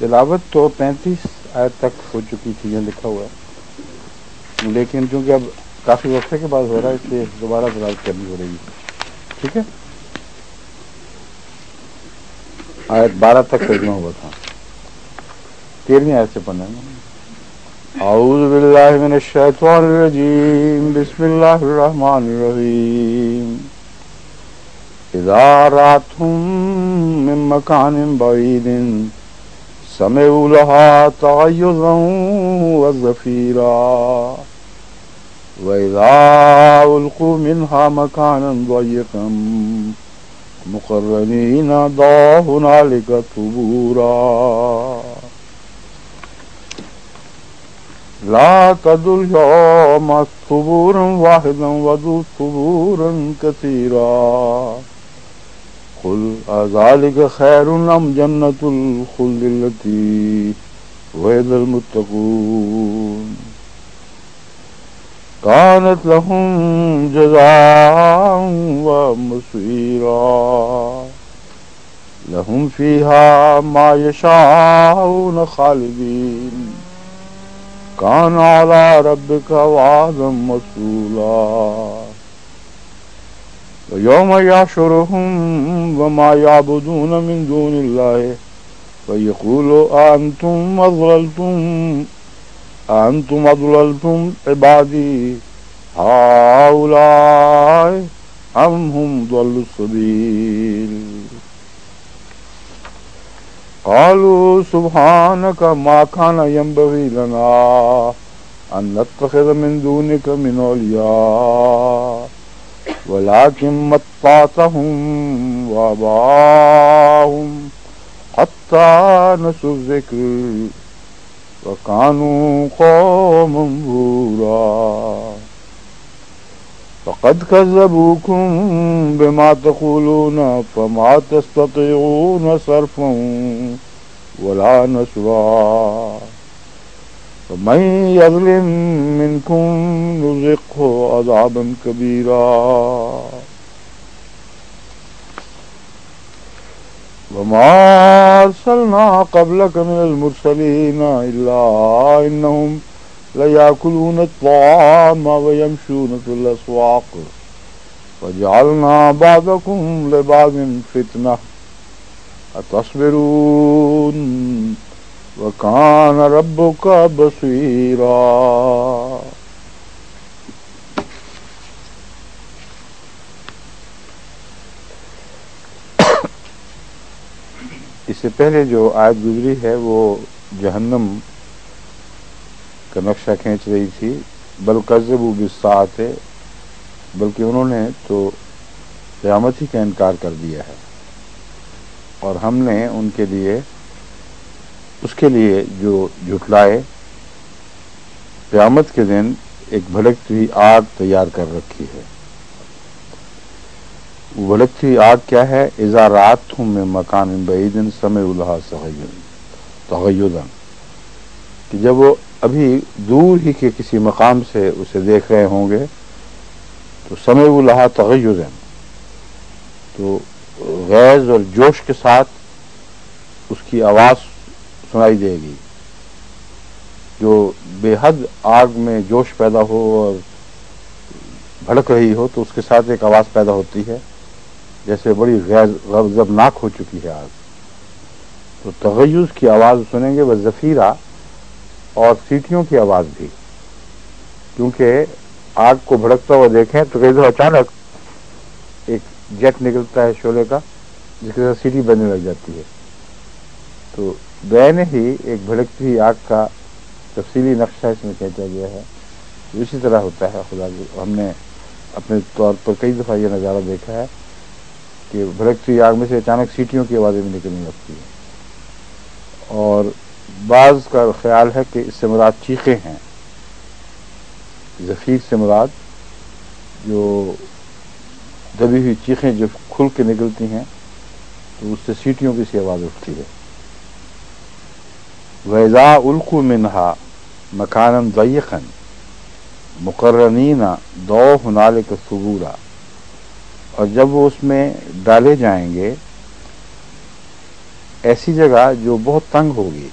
تلاوت تو 35 آیت تک ہو چکی تھی، یہ لکھا ہوا ہے، لیکن چونکہ اب کافی وقفے کے بعد ہو رہا ہے اس لیے دوبارہ تلاوت کرنی ہو رہی ہے. ٹھیک ہے، آیت 12 تک ترجمہ ہوا تھا، 13ویں آیت سے پڑھنا ہے. اعوذ باللہ من الشیطان الرجیم، بسم اللہ الرحمن الرحیم. اذا رأتهم من مکان بعید سمعوا لها تغیظا وزفیرا وإذا ألقوا منها مكانا ضيقا مقرنين دعوا هنالك ثبورا لا تدعوا اليوم ثبورا واحدا وادعوا ثبورا كثيرا قل أذلك خير أم جنة الخلد التي وعد المتقون كانت لهم جزاء ومصيرا لهم فيها ما يشاءون خالدين كان على ربك وعدا مسئولا ويوم يحشرهم وما يعبدون من دون الله فيقول أأنتم أضللتم عبادي هؤلاء أم هم ضلوا السبيل قالوا سبحانك ما كان ينبغي لنا أن نتخذ من دونك من أولياء ولكن متعتهم وآباءهم حتى نسوا الذكر وكانوا قوما بورا فقد كذبوكم بما تقولون فما تستطيعون صرفا ولا نصرا فمن يظلم منكم نذقه عذابا كبيرا وما أرسلنا قبلك من المرسلين إلا إنهم ليأكلون الطعام ويمشون في الأسواق وجعلنا بعضكم لبعض فتنة أتصبرون وكان ربك بصيرا. اس سے پہلے جو آیت گزری ہے وہ جہنم کا نقشہ کھینچ رہی تھی. بل کذبوا بالساعۃ، بلکہ انہوں نے تو قیامت ہی کا انکار کر دیا ہے، اور ہم نے ان کے لیے اس کے لیے جو جھٹلائے قیامت کے دن ایک بھڑکتی ہوئی آگ تیار کر رکھی ہے. وہ بھڑکتی ہوئی آگ کیا ہے؟ اذا رأتهم من مکان بعید سمعوا لها تغیظا، کہ جب وہ ابھی دور ہی کے کسی مقام سے اسے دیکھ رہے ہوں گے تو سمعوا لها تغیظا، تو غیظ اور جوش کے ساتھ اس کی آواز سنائی دے گی. جو بے حد آگ میں جوش پیدا ہو اور بھڑک رہی ہو تو اس کے ساتھ ایک آواز پیدا ہوتی ہے جیسے بڑی غضبناک ہو چکی ہے آگ. تو تغیظ کی آواز سنیں گے، وزفیرہ، اور سیٹیوں کی آواز بھی، کیونکہ آگ کو بھڑکتا ہوا دیکھیں تو کئی دفعہ اچانک ایک جیٹ نکلتا ہے شعلے کا جس کے ساتھ سیٹی بجنے لگ جاتی ہے. تو بین ہی ایک بھڑکتی ہوئی آگ کا تفصیلی نقشہ اس میں کھینچا گیا ہے. اسی طرح ہوتا ہے خدا کی، ہم نے اپنے طور پر کئی دفعہ یہ نظارہ دیکھا ہے کہ بھڑکتی ہوئی آگ میں سے اچانک سیٹیوں کی آوازیں بھی نکلنے لگتی ہیں. اور بعض کا خیال ہے کہ اس سے مراد چیخیں ہیں، زفیر سے مراد جو دبی ہوئی چیخیں جو کھل کے نکلتی ہیں تو اس سے سیٹیوں کی سی آواز اٹھتی ہے. وَإِذَا أُلْقُوا مِنْهَا مَكَانًا ضَيِّقًا مُقَرَّنِينَ دَعَوْا هُنَالِكَ ثُبُورًا، اور جب وہ اس میں ڈالے جائیں گے ایسی جگہ جو بہت تنگ ہوگی،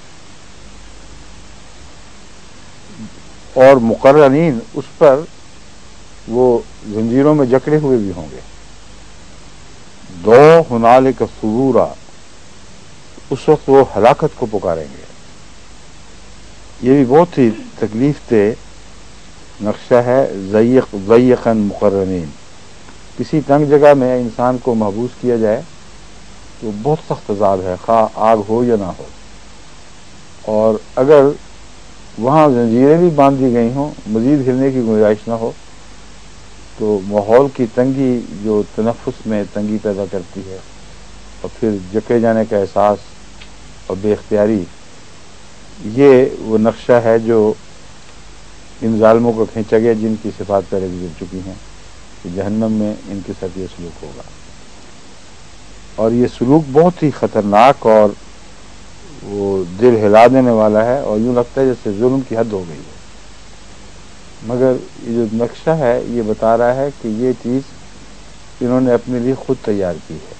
اور مقرنین اس پر وہ زنجیروں میں جکڑے ہوئے بھی ہوں گے. دو ہنالک ثبورا، اس وقت وہ ہلاکت کو پکاریں گے. یہ بھی بہت ہی تکلیف دہ نقشہ ہے. ضیقا مقرنین، کسی تنگ جگہ میں انسان کو محبوس کیا جائے تو بہت سخت عذاب ہے، خواہ آگ ہو یا نہ ہو. اور اگر وہاں زنجیریں بھی باندھ دی گئی ہوں، مزید ہلنے کی گنجائش نہ ہو، تو ماحول کی تنگی جو تنفس میں تنگی پیدا کرتی ہے، اور پھر جکڑے جانے کا احساس اور بے اختیاری، یہ وہ نقشہ ہے جو ان ظالموں کو کھینچا گیا جن کی صفات پہلے گزر چکی ہیں کہ جہنم میں ان کے ساتھ یہ سلوک ہوگا. اور یہ سلوک بہت ہی خطرناک اور وہ دل ہلا دینے والا ہے، اور یوں لگتا ہے جیسے ظلم کی حد ہو گئی ہے. مگر یہ جو نقشہ ہے یہ بتا رہا ہے کہ یہ چیز انہوں نے اپنے لیے خود تیار کی ہے.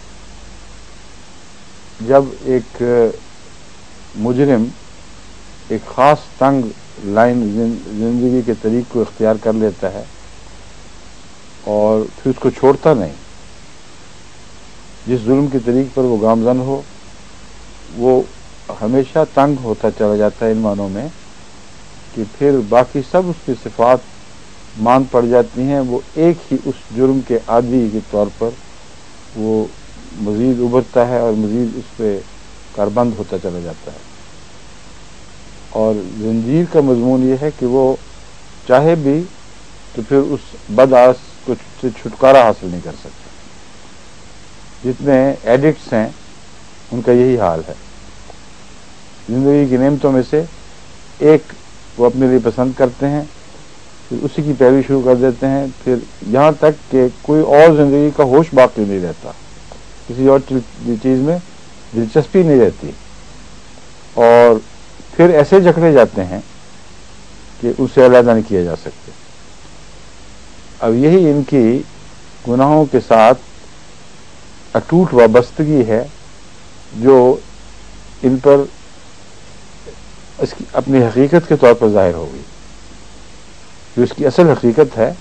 جب ایک مجرم ایک خاص تنگ لائن زندگی کے طریق کو اختیار کر لیتا ہے اور پھر اس کو چھوڑتا نہیں، جس ظلم کے طریق پر وہ گامزن ہو وہ ہمیشہ تنگ ہوتا چلا جاتا ہے، ان معنوں میں کہ پھر باقی سب اس کی صفات مان پڑ جاتی ہیں. وہ ایک ہی اس جرم کے عادی کے طور پر وہ مزید ابھرتا ہے اور مزید اس پہ کاربند ہوتا چلا جاتا ہے. اور زنجیر کا مضمون یہ ہے کہ وہ چاہے بھی تو پھر اس بدعادت کو سے چھٹکارا حاصل نہیں کر سکتا. جتنے ایڈکٹس ہیں ان کا یہی حال ہے. زندگی کی نعمتوں میں سے ایک وہ اپنے لیے پسند کرتے ہیں، پھر اسی کی پیروی شروع کر دیتے ہیں، پھر یہاں تک کہ کوئی اور زندگی کا ہوش باقی نہیں رہتا، کسی اور چیز میں دلچسپی نہیں رہتی، اور پھر ایسے جکڑے جاتے ہیں کہ اسے علیحدہ نہیں کیا جا سکتے. اب یہی ان کی گناہوں کے ساتھ اٹوٹ وابستگی ہے جو ان پر اس کی اپنی حقیقت کے طور پر ظاہر ہو گئی. جو اس کی اصل حقیقت ہے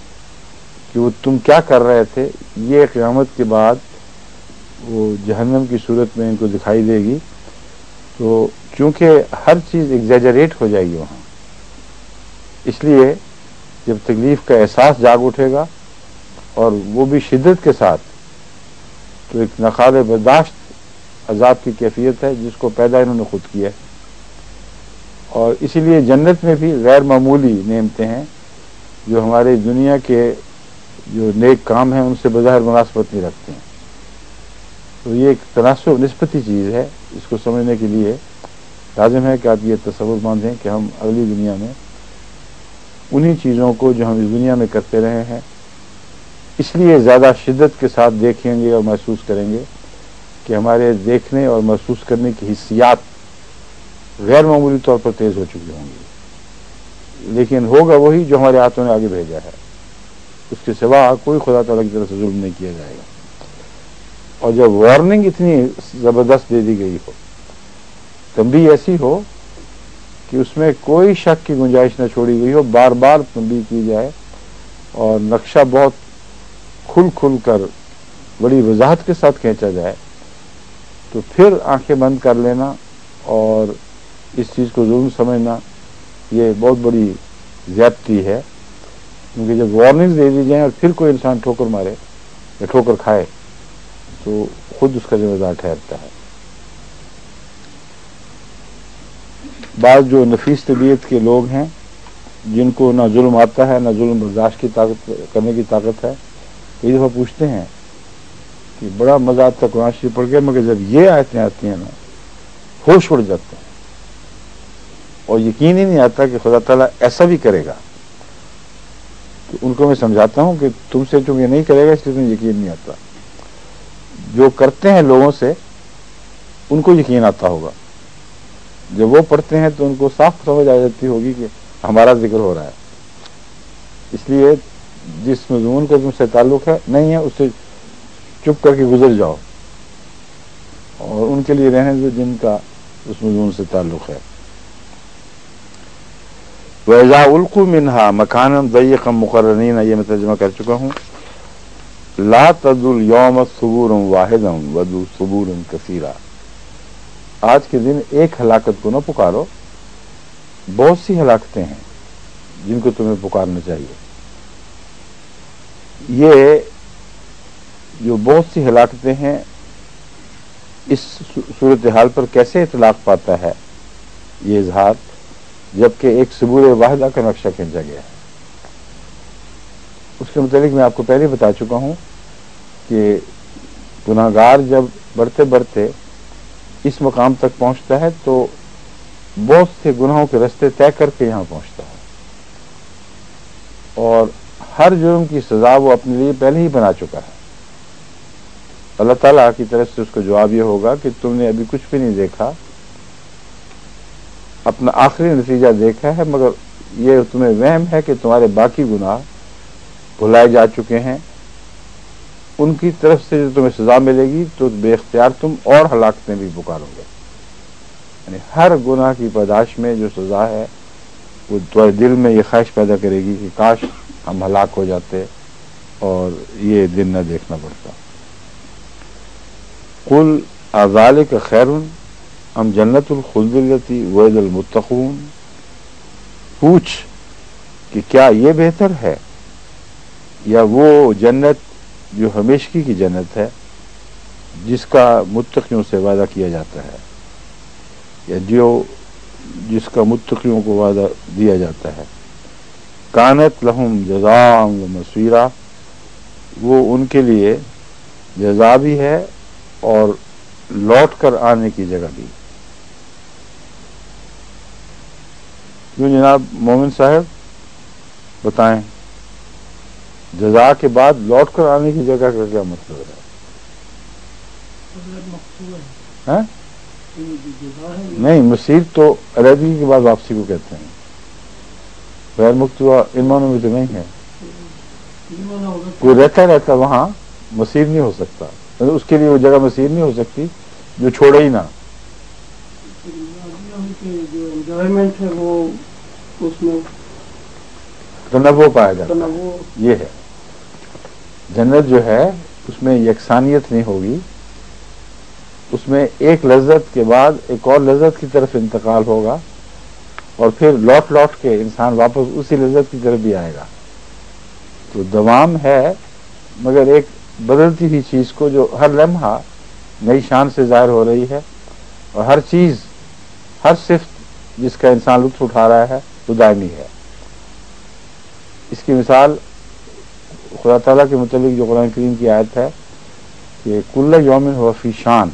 کہ وہ تم کیا کر رہے تھے، یہ قیامت کے بعد وہ جہنم کی صورت میں ان کو دکھائی دے گی. تو چونکہ ہر چیز ایگزیجریٹ ہو جائے گی وہاں، اس لیے جب تکلیف کا احساس جاگ اٹھے گا اور وہ بھی شدت کے ساتھ، تو ایک ناقابل برداشت عذاب کی کیفیت ہے جس کو پیدا انہوں نے خود کیا ہے. اور اسی لیے جنت میں بھی غیر معمولی نعمتیں ہیں جو ہمارے دنیا کے جو نیک کام ہیں ان سے بظاہر مناسبت نہیں رکھتے ہیں. تو یہ ایک تناسب نسبتی چیز ہے. اس کو سمجھنے کے لیے لازم ہے کہ آپ یہ تصور باندھیں کہ ہم اگلی دنیا میں انہی چیزوں کو جو ہم اس دنیا میں کرتے رہے ہیں اس لیے زیادہ شدت کے ساتھ دیکھیں گے اور محسوس کریں گے کہ ہمارے دیکھنے اور محسوس کرنے کی حسیات غیر معمولی طور پر تیز ہو چکی ہوں گی. لیکن ہوگا وہی جو ہمارے ہاتھوں نے آگے بھیجا ہے، اس کے سوا کوئی خدا تعالیٰ کی طرف سے ظلم نہیں کیا جائے گا. اور جب وارننگ اتنی زبردست دے دی گئی ہو، تنبیہ ایسی ہو کہ اس میں کوئی شک کی گنجائش نہ چھوڑی گئی ہو، بار بار تنبیہ کی جائے اور نقشہ بہت کھل کھل کر بڑی وضاحت کے ساتھ کھینچا جائے، تو پھر آنکھیں بند کر لینا اور اس چیز کو ظلم سمجھنا یہ بہت بڑی زیادتی ہے. کیونکہ جب وارننگز دے دی جائیں اور پھر کوئی انسان ٹھوکر مارے یا ٹھوکر کھائے تو خود اس کا ذمہ دار ٹھہرتا ہے. بعض جو نفیس طبیعت کے لوگ ہیں جن کو نہ ظلم آتا ہے نہ ظلم برداشت کی طاقت کرنے کی طاقت ہے، کئی دفعہ پوچھتے ہیں کہ بڑا مزہ آتا قرآن شریف پڑھ کے، مگر جب یہ آیتیں آتی ہیں نا ہوش اڑ جاتے ہیں اور یقین ہی نہیں آتا کہ خدا تعالیٰ ایسا بھی کرے گا. تو ان کو میں سمجھاتا ہوں کہ تم سے چونکہ نہیں کرے گا اس لیے تمہیں یقین نہیں آتا. جو کرتے ہیں لوگوں سے ان کو یقین آتا ہوگا، جب وہ پڑھتے ہیں تو ان کو صاف سمجھ آ جاتی ہوگی کہ ہمارا ذکر ہو رہا ہے. اس لیے جس مضمون کا تم سے تعلق ہے نہیں ہے اس سے چپ کر کے گزر جاؤ. اور ان کے لیے رہنے دو جن کا اس مضمون سے تعلق ہے. وَإِذَا أُلْقُوا مِنْهَا مَكَانًا ضَيِّقًا مُقَرَّنِينَ، یہ میں ترجمہ کر چکا ہوں. لا تدعوا اليوم ثبورا واحدا ودعوا ثبورا كثيرا، آج کے دن ایک ہلاکت کو نہ پکارو، بہت سی ہلاکتیں ہیں جن کو تمہیں پکارنا چاہیے. یہ جو بہت سی ہلاکتیں ہیں اس صورتحال پر کیسے اطلاق پاتا ہے یہ اظہار، جبکہ ایک ثبور واحدہ کا نقشہ کھینچا گیا ہے. اس کے متعلق میں آپ کو پہلے بتا چکا ہوں کہ گناہگار جب بڑھتے بڑھتے اس مقام تک پہنچتا ہے تو بہت سے گناہوں کے رستے طے کر کے یہاں پہنچتا ہے، اور ہر جرم کی سزا وہ اپنے لیے پہلے ہی بنا چکا ہے. اللہ تعالیٰ کی طرف سے اس کو جواب یہ ہوگا کہ تم نے ابھی کچھ بھی نہیں دیکھا، اپنا آخری نتیجہ دیکھا ہے، مگر یہ تمہیں وہم ہے کہ تمہارے باقی گناہ بھلائے جا چکے ہیں. ان کی طرف سے جو تمہیں سزا ملے گی تو بے اختیار تم اور ہلاکتیں بھی پکارو گے. یعنی ہر گناہ کی پاداش میں جو سزا ہے وہ تمہارے دل میں یہ خواہش پیدا کرے گی کہ کاش ہم ہلاک ہو جاتے اور یہ دن نہ دیکھنا پڑتا. قل اذالک خیر ام جنت الخلد التی وعد المتقون، پوچھ کہ کیا یہ بہتر ہے یا وہ جنت جو ہمیشگی کی جنت ہے جس کا متقیوں سے وعدہ کیا جاتا ہے، یا جس کا متقیوں کو وعدہ دیا جاتا ہے. کانت لہم جزاء و مصیرا، وہ ان کے لیے جزا بھی ہے اور لوٹ کر آنے کی جگہ بھی. کیوں جناب مومن صاحب بتائیں، جزا کے بعد لوٹ کر آنے کی جگہ کا کیا مطلب ہے؟ نہیں، مسیر تو علیحدگی کے بعد واپسی کو کہتے ہیں، غیر مکتوبہ ان معنوں میں تو نہیں ہے. کوئی رہتا وہاں مسیر نہیں ہو سکتا، اس کے لیے وہ جگہ مسیر نہیں ہو سکتی جو چھوڑے ہی نہ. جو انجوائمنٹ ہے وہ اس میں تنوع پایا جاتا ہے. یہ ہے جنت جو ہے اس میں یکسانیت نہیں ہوگی، اس میں ایک لذت کے بعد ایک اور لذت کی طرف انتقال ہوگا، اور پھر لوٹ لوٹ کے انسان واپس اسی لذت کی طرف بھی آئے گا. تو دوام ہے، مگر ایک بدلتی ہوئی چیز کو جو ہر لمحہ نئی شان سے ظاہر ہو رہی ہے، اور ہر چیز، ہر صفت جس کا انسان لطف اٹھا رہا ہے وہ دائمی ہے. اس کی مثال خدا تعالیٰ کے متعلق جو قرآن کریم کی آیت ہے کہ کل یوم ہو فی شان،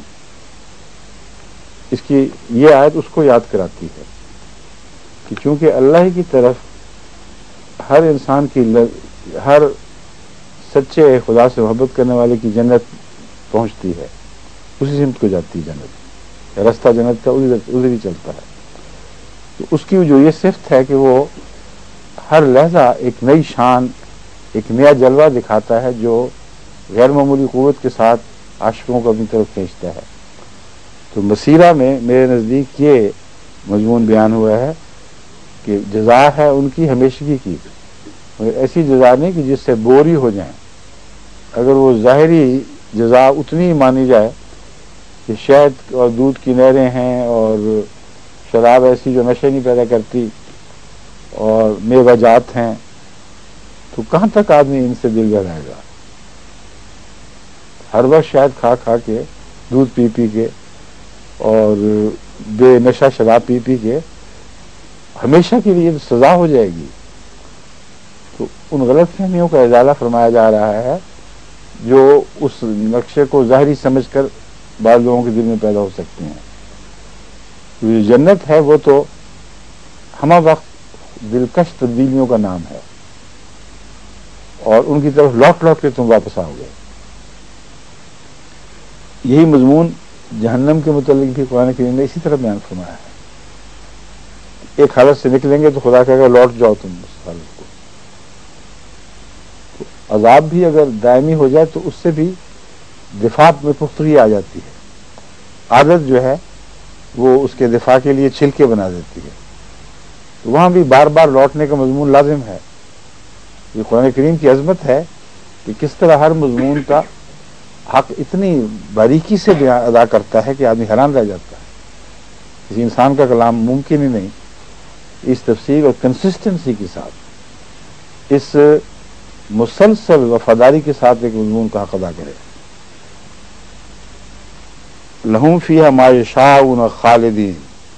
اس کی یہ آیت اس کو یاد کراتی ہے کہ چونکہ اللہ ہی کی طرف ہر انسان کی ہر سچے خدا سے محبت کرنے والے کی جنت پہنچتی ہے، اسی سمت کو جاتی ہے جنت، راستہ جنت کا ادھر ہی چلتا ہے. تو اس کی جو یہ صفت ہے کہ وہ ہر لہجہ ایک نئی شان، ایک نیا جلوہ دکھاتا ہے جو غیر معمولی قوت کے ساتھ عاشقوں کو اپنی طرف کھینچتا ہے. تو مسیرہ میں میرے نزدیک یہ مضمون بیان ہوا ہے کہ جزا ہے ان کی ہمیشگی کی، مگر ایسی جزا نہیں کہ جس سے بوری ہو جائیں. اگر وہ ظاہری جزا اتنی مانی جائے کہ شہد اور دودھ کی نہریں ہیں اور شراب ایسی جو نشے نہیں پیدا کرتی اور میوہ جات ہیں، تو کہاں تک آدمی ان سے دل لگائے گا؟ ہر وقت شہد کھا کھا کے، دودھ پی پی کے اور بے نشہ شراب پی پی کے ہمیشہ کے لیے سزا ہو جائے گی. تو ان غلط فہمیوں کا ازالہ فرمایا جا رہا ہے جو اس نقشے کو ظاہری سمجھ کر بعض لوگوں کے دل میں پیدا ہو سکتی ہیں. جو جنت ہے وہ تو ہمہ وقت دلکش تبدیلیوں کا نام ہے، اور ان کی طرف لوٹ لوٹ کے تم واپس آؤ گے. یہی مضمون جہنم کے متعلق بھی قرآن کریم نے اسی طرح بیان فرمایا ہے. ایک حالت سے نکلیں گے تو خدا کہے گا لوٹ جاؤ تم اس حالت کو. تو عذاب بھی اگر دائمی ہو جائے تو اس سے بھی دفاع میں پختگی آ جاتی ہے. عادت جو ہے وہ اس کے دفاع کے لیے چھلکے بنا دیتی ہے. تو وہاں بھی بار بار لوٹنے کا مضمون لازم ہے. یہ قرآن کریم کی عظمت ہے کہ کس طرح ہر مضمون کا حق اتنی باریکی سے ادا کرتا ہے کہ آدمی حیران رہ جاتا ہے. کسی انسان کا کلام ممکن ہی نہیں اس تفصیل اور کنسسٹنسی کے ساتھ، اس مسلسل وفاداری کے ساتھ ایک مضمون کا حق ادا کرے. لہم فیہا ما یشاءون خالدین،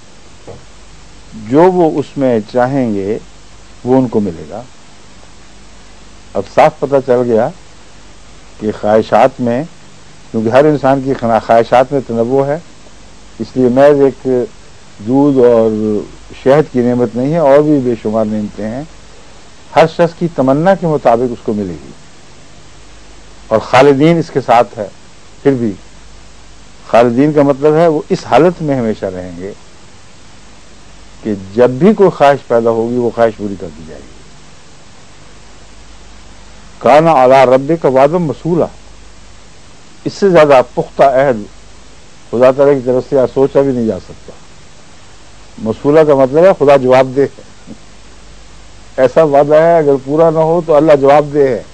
جو وہ اس میں چاہیں گے وہ ان کو ملے گا. اب صاف پتہ چل گیا کہ خواہشات میں، کیونکہ ہر انسان کی خواہشات میں تنوع ہے، اس لیے محض ایک دودھ اور شہد کی نعمت نہیں ہے، اور بھی بے شمار نعمتیں ہیں. ہر شخص کی تمنا کے مطابق اس کو ملے گی، اور خالدین اس کے ساتھ ہے. پھر بھی خالدین کا مطلب ہے وہ اس حالت میں ہمیشہ رہیں گے کہ جب بھی کوئی خواہش پیدا ہوگی وہ خواہش پوری کر دی جائے گی. کانا علی ربک وعدا مسئولا، اس سے زیادہ پختہ عہد خدا تعالیٰ کی طرف سے سوچا بھی نہیں جا سکتا. مسئولہ کا مطلب ہے خدا جواب دہ ہے. ایسا وعدہ ہے اگر پورا نہ ہو تو اللہ جواب دہ ہے.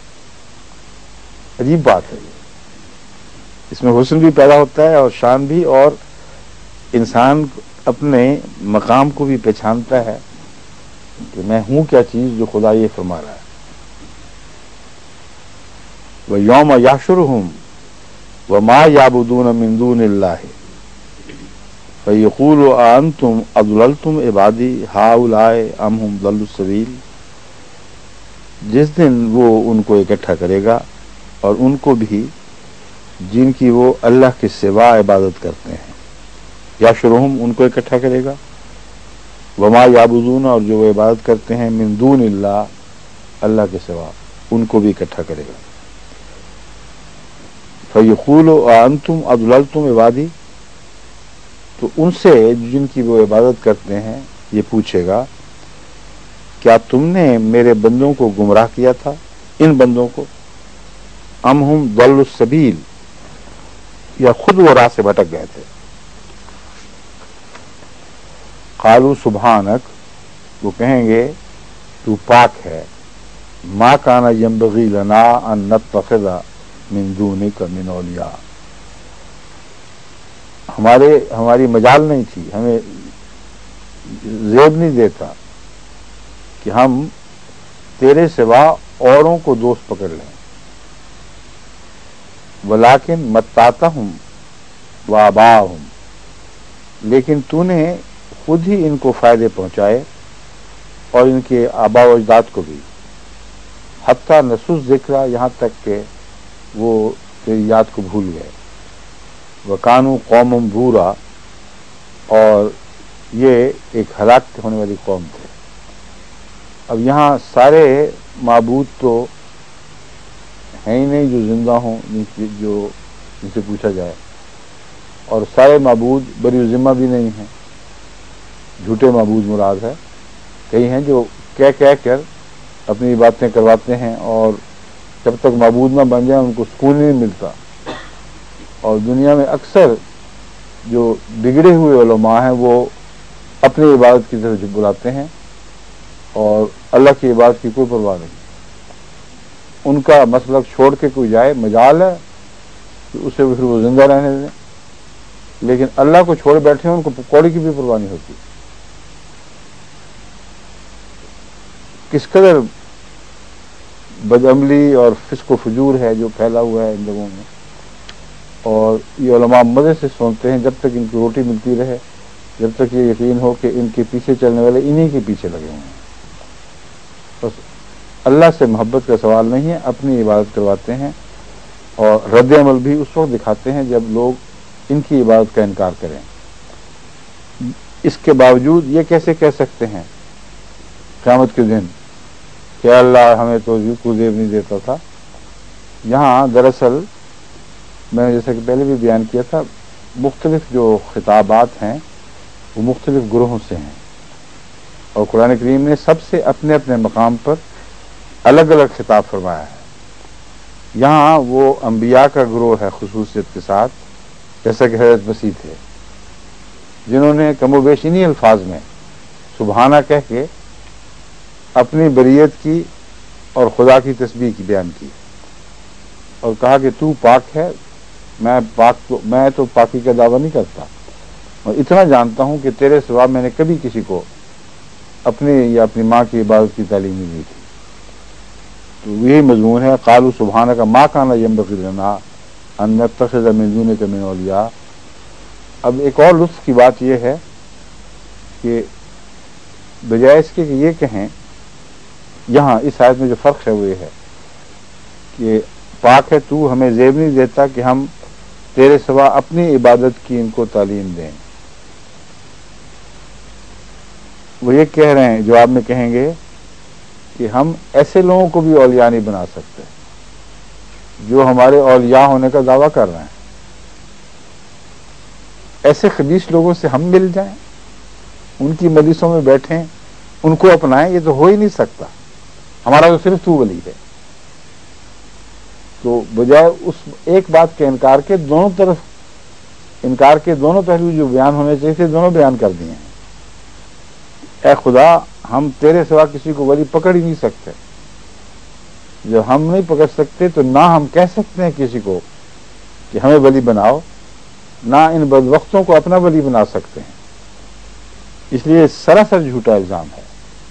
عجیب بات ہے. اس میں حسن بھی پیدا ہوتا ہے اور شان بھی، اور انسان اپنے مقام کو بھی پہچانتا ہے کہ میں ہوں کیا چیز جو خدا یہ فرما رہا ہے. وَيَوْمَ يَحْشُرُهُمْ وَمَا يَعْبُدُونَ مِن دُونِ اللَّهِ فَيَقُولُ أَأَنْتُمْ أَضْلَلْتُمْ عِبَادِي هَؤُلَاءِ أَمْ هُمْ ضَلُّوا السَّبِيلَ، جس دن وہ ان کو اکٹھا کرے گا، اور ان کو بھی جن کی وہ اللہ کے سوا عبادت کرتے ہیں. یحشرہم، ان کو اکٹھا کرے گا. وما یعبدون، اور جو وہ عبادت کرتے ہیں، من دون اللہ، اللہ کے سوا، ان کو بھی اکٹھا کرے گا. فیقول انتم اضللتم عبادی، تو ان سے جن کی وہ عبادت کرتے ہیں یہ پوچھے گا کیا تم نے میرے بندوں کو گمراہ کیا تھا، ان بندوں کو، ام ہم ضلوا السبیل، یا خود وہ راہ سے بھٹک گئے تھے. قالوا سبحانک، وہ کہیں گے تو پاک ہے، ما کان ینبغی لنا ان نتخذ من دونک من اولیاء، ہماری مجال نہیں تھی، ہمیں زیب نہیں دیتا کہ ہم تیرے سوا اوروں کو دوست پکڑ لیں. ولیکن متعتہم وآباءہم، لیکن تو نے خود ہی ان کو فائدے پہنچائے اور ان کے آباء و اجداد کو بھی. حتیٰ نسوا الذکر، یہاں تک کہ وہ تیری یاد کو بھول گئے. وکانوا قوما بورا، اور یہ ایک ہلاک ہونے والی قوم تھے. اب یہاں سارے معبود تو ہیں ہی نہیں جو زندہ ہوں، جن سے پوچھا جائے، اور سارے معبود بری ذمہ بھی نہیں ہیں. جھوٹے معبود مراد ہے. کئی ہیں جو کہہ کر اپنی باتیں کرواتے ہیں، اور جب تک معبود نہ بن جائیں ان کو سکون نہیں ملتا. اور دنیا میں اکثر جو بگڑے ہوئے علماء ہیں وہ اپنی عبادت کی طرف بلاتے ہیں اور اللہ کی عبادت کی کوئی پرواہ نہیں. ان کا مسلک چھوڑ کے کوئی جائے، مجال ہے کہ اسے پھر وہ زندہ رہنے دیں، لیکن اللہ کو چھوڑ بیٹھے ہیں، ان کو پکوڑی کی بھی پرواہ نہیں ہوتی. کس قدر بدعملی اور فسق و فجور ہے جو پھیلا ہوا ہے ان لوگوں میں. اور یہ علماء مزے سے سنتے ہیں جب تک ان کی روٹی ملتی رہے، جب تک یہ یقین ہو کہ ان کے پیچھے چلنے والے انہی کے پیچھے لگے ہوئے ہیں. بس اللہ سے محبت کا سوال نہیں ہے، اپنی عبادت کرواتے ہیں، اور رد عمل بھی اس وقت دکھاتے ہیں جب لوگ ان کی عبادت کا انکار کریں. اس کے باوجود یہ کیسے کہہ سکتے ہیں قیامت کے دن کہ اللہ ہمیں تو کوئی زیب نہیں دیتا تھا. یہاں دراصل میں نے جیسا کہ پہلے بھی بیان کیا تھا، مختلف جو خطابات ہیں وہ مختلف گروہوں سے ہیں، اور قرآن کریم نے سب سے اپنے اپنے مقام پر الگ الگ خطاب فرمایا ہے. یہاں وہ انبیاء کا گروہ ہے خصوصیت کے ساتھ جیسا کہ حضرت مسیح تھے، جنہوں نے کم و بیش انہی الفاظ میں سبحانہ کہہ کے اپنی بریت کی اور خدا کی تسبیح کی بیان کی اور کہا کہ تو پاک ہے، میں تو پاکی کا دعویٰ نہیں کرتا، اور اتنا جانتا ہوں کہ تیرے سوا میں نے کبھی کسی کو اپنے یا اپنی ماں کی عبادت کی تعلیم نہیں دی تھی۔ تو یہی مضمون ہے قالوا سبحانک ما کان ینبغی لنا ان نتخذ من دونک من اولیاء۔ اب ایک اور لطف کی بات یہ ہے کہ بجائے اس کے کہ یہ کہیں، یہاں اس آیت میں جو فرق ہے وہ یہ ہے کہ پاک ہے تو، ہمیں زیب نہیں دیتا کہ ہم تیرے سوا اپنی عبادت کی ان کو تعلیم دیں۔ وہ یہ کہہ رہے ہیں، جواب میں کہیں گے کہ ہم ایسے لوگوں کو بھی اولیاء نہیں بنا سکتے جو ہمارے اولیاء ہونے کا دعویٰ کر رہے ہیں۔ ایسے خبیث لوگوں سے ہم مل جائیں، ان کی مجلسوں میں بیٹھیں، ان کو اپنائیں، یہ تو ہو ہی نہیں سکتا، ہمارا تو صرف تو ولی ہے۔ تو بجائے اس ایک بات کے انکار کے دونوں طرف انکار کے دونوں پہلو جو بیان ہونے چاہیے تھے دونوں بیان کر دیے ہیں۔ اے خدا، ہم تیرے سوا کسی کو ولی پکڑ ہی نہیں سکتے، جب ہم نہیں پکڑ سکتے تو نہ ہم کہہ سکتے ہیں کسی کو کہ ہمیں ولی بناؤ، نہ ان بدبختوں کو اپنا ولی بنا سکتے ہیں۔ اس لیے سراسر جھوٹا الزام ہے۔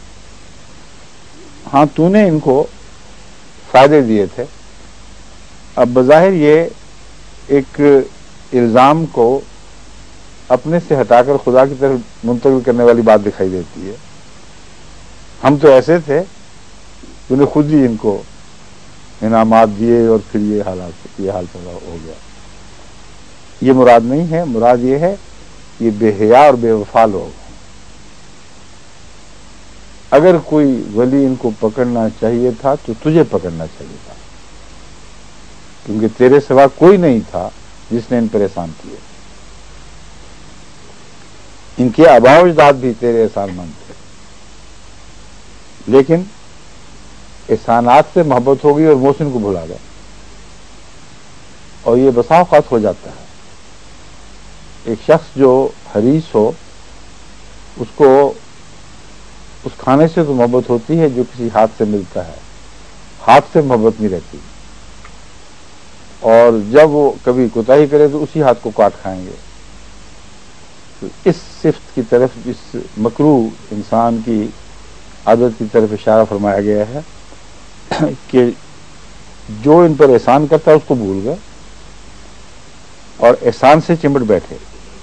ہاں تو نے ان کو فائدے دیے تھے، اب بظاہر یہ ایک الزام کو اپنے سے ہٹا کر خدا کی طرف منتقل کرنے والی بات دکھائی دیتی ہے۔ ہم تو ایسے تھے، تو نے خود ہی ان کو انعامات دیے اور پھر یہ حال پیدا ہو گیا۔ یہ مراد نہیں ہے، مراد یہ ہے یہ بے حیا اور بے وفا لوگ ہیں۔ اگر کوئی ولی ان کو پکڑنا چاہیے تھا تو تجھے پکڑنا چاہیے تھا، کیونکہ تیرے سوا کوئی نہیں تھا جس نے ان پر احسان کیے۔ ان کے آباء و اجداد بھی تیرے احسان مند تھے، لیکن احسانات سے محبت ہو گئی اور محسن کو بھلا گئے، اور یہ بسا اوقات ہو جاتا ہے۔ ایک شخص جو حریص ہو، اس کو اس کھانے سے تو محبت ہوتی ہے جو کسی ہاتھ سے ملتا ہے، ہاتھ سے محبت نہیں رہتی، اور جب وہ کبھی کوتاہی کرے تو اسی ہاتھ کو کاٹ کھائیں گے۔ تو اس صفت کی طرف، اس مکروہ انسان کی عادت کی طرف اشارہ فرمایا گیا ہے کہ جو ان پر احسان کرتا ہے اس کو بھول گئے اور احسان سے چمٹ بیٹھے۔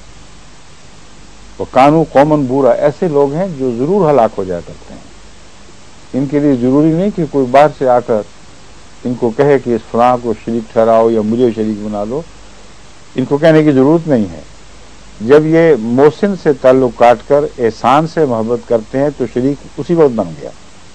وہ قانون قومن بورا، ایسے لوگ ہیں جو ضرور ہلاک ہو جایا کرتے ہیں۔ ان کے لیے ضروری نہیں کہ کوئی باہر سے آ کر ان کو کہے کہ اس فلاں کو شریک ٹھہراؤ یا مجھے شریک بنا لو، ان کو کہنے کی ضرورت نہیں ہے۔ جب یہ محسن سے تعلق کاٹ کر احسان سے محبت کرتے ہیں تو شریک اسی وقت بن گیا،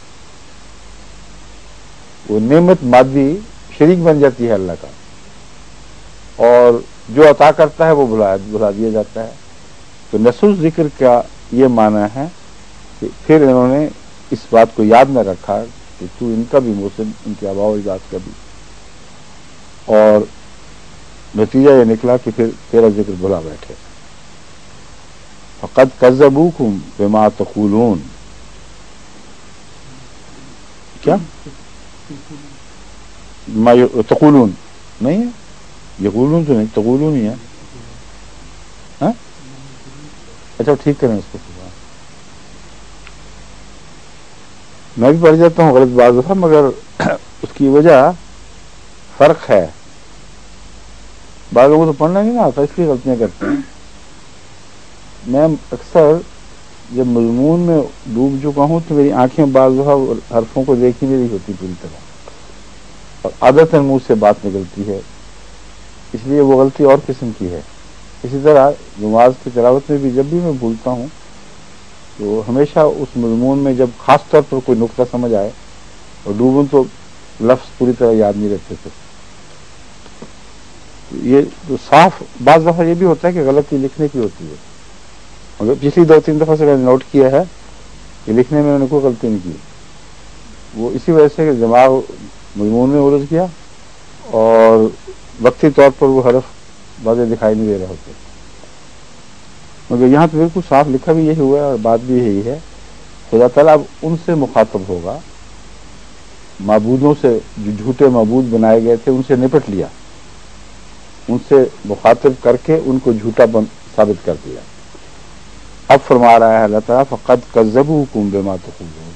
وہ نعمت مادی شریک بن جاتی ہے اللہ کا، اور جو عطا کرتا ہے وہ بھلا دیا جاتا ہے۔ تو نسل ذکر کا یہ معنی ہے کہ پھر انہوں نے اس بات کو یاد نہ رکھا کہ تو ان کا بھی محسن، ان کے آباء و اجداد کا بھی، اور نتیجہ یہ نکلا کہ پھر تیرا ذکر بھلا بیٹھے۔ فقد کذبوکم بما تقولون، کیا ما تقولون نہیں ہے، یقولون تو نہیں، تقولون ہی ہے۔ ہاں اچھا ٹھیک کریں اس کو، میں بھی پڑھ جاتا ہوں غلط بعض دفعہ، مگر اس کی وجہ فرق ہے۔ بعض لوگوں کو تو پڑھنا نہیں آتا، اس لیے غلطیاں کرتے ہیں۔ میں اکثر جب مضمون میں ڈوب چکا ہوں تو میری آنکھیں بعض دفعہ حرفوں کو دیکھ ہی نہیں رہی ہوتی پوری طرح، اور عادتاً منہ سے بات نکلتی ہے، اس لیے وہ غلطی اور قسم کی ہے۔ اسی طرح نماز کی تلاوت میں بھی جب بھی میں بھولتا ہوں تو ہمیشہ اس مضمون میں جب خاص طور پر کوئی نقطہ سمجھ آئے اور ڈوبوں تو لفظ پوری طرح یاد نہیں رکھتے تھے۔ یہ تو صاف بعض دفعہ یہ بھی ہوتا ہے کہ غلطی لکھنے کی ہوتی ہے، مگر پچھلی 2-3 دفعہ سے میں نے نوٹ کیا ہے کہ لکھنے میں نے کوئی غلطی نہیں کی، وہ اسی وجہ سے کہ دماغ مضمون میں الجھ گیا اور وقتی طور پر وہ حرف واضح دکھائی نہیں دے رہے ہوتے. مگر یہاں تو بالکل صاف لکھا بھی یہی ہوا ہے اور بات بھی یہی ہے. خدا تعالیٰ اب ان سے مخاطب ہوگا، معبودوں سے جو جھوٹے معبود بنائے گئے تھے ان سے نپٹ لیا، ان سے مخاطب کر کے ان کو جھوٹا ثابت کر دیا. اب فرما رہا ہے اللہ تعالیٰ فقد کذبوکم بما تقولون،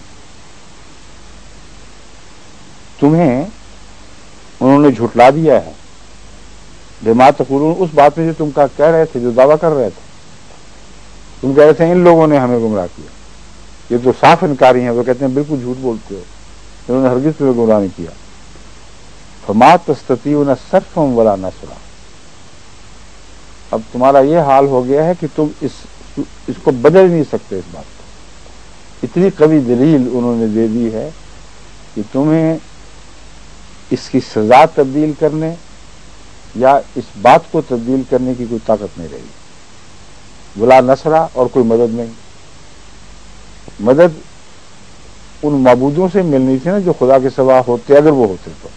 تمہیں انہوں نے جھٹلا دیا ہے بما تقولون، اس بات میں جو تم کا کہہ رہے تھے، جو دعویٰ کر رہے تھے. تم کہہ رہے تھے ان لوگوں نے ہمیں گمراہ کیا، یہ تو صاف انکاری ہیں، وہ کہتے ہیں بالکل جھوٹ بولتے ہو، انہوں نے ہرگز تمہیں گمراہ نہیں کیا. فما تستطيعون صرفا ولا نصرا، اب تمہارا یہ حال ہو گیا ہے کہ تم اس کو بدل نہیں سکتے. اس بات کو اتنی قوی دلیل انہوں نے دے دی ہے کہ تمہیں اس کی سزا تبدیل کرنے یا اس بات کو تبدیل کرنے کی کوئی طاقت نہیں رہی. ولا نصرا، اور کوئی مدد نہیں. مدد ان معبودوں سے ملنی تھی نا جو خدا کے سوا ہوتے، اگر وہ ہوتے تو.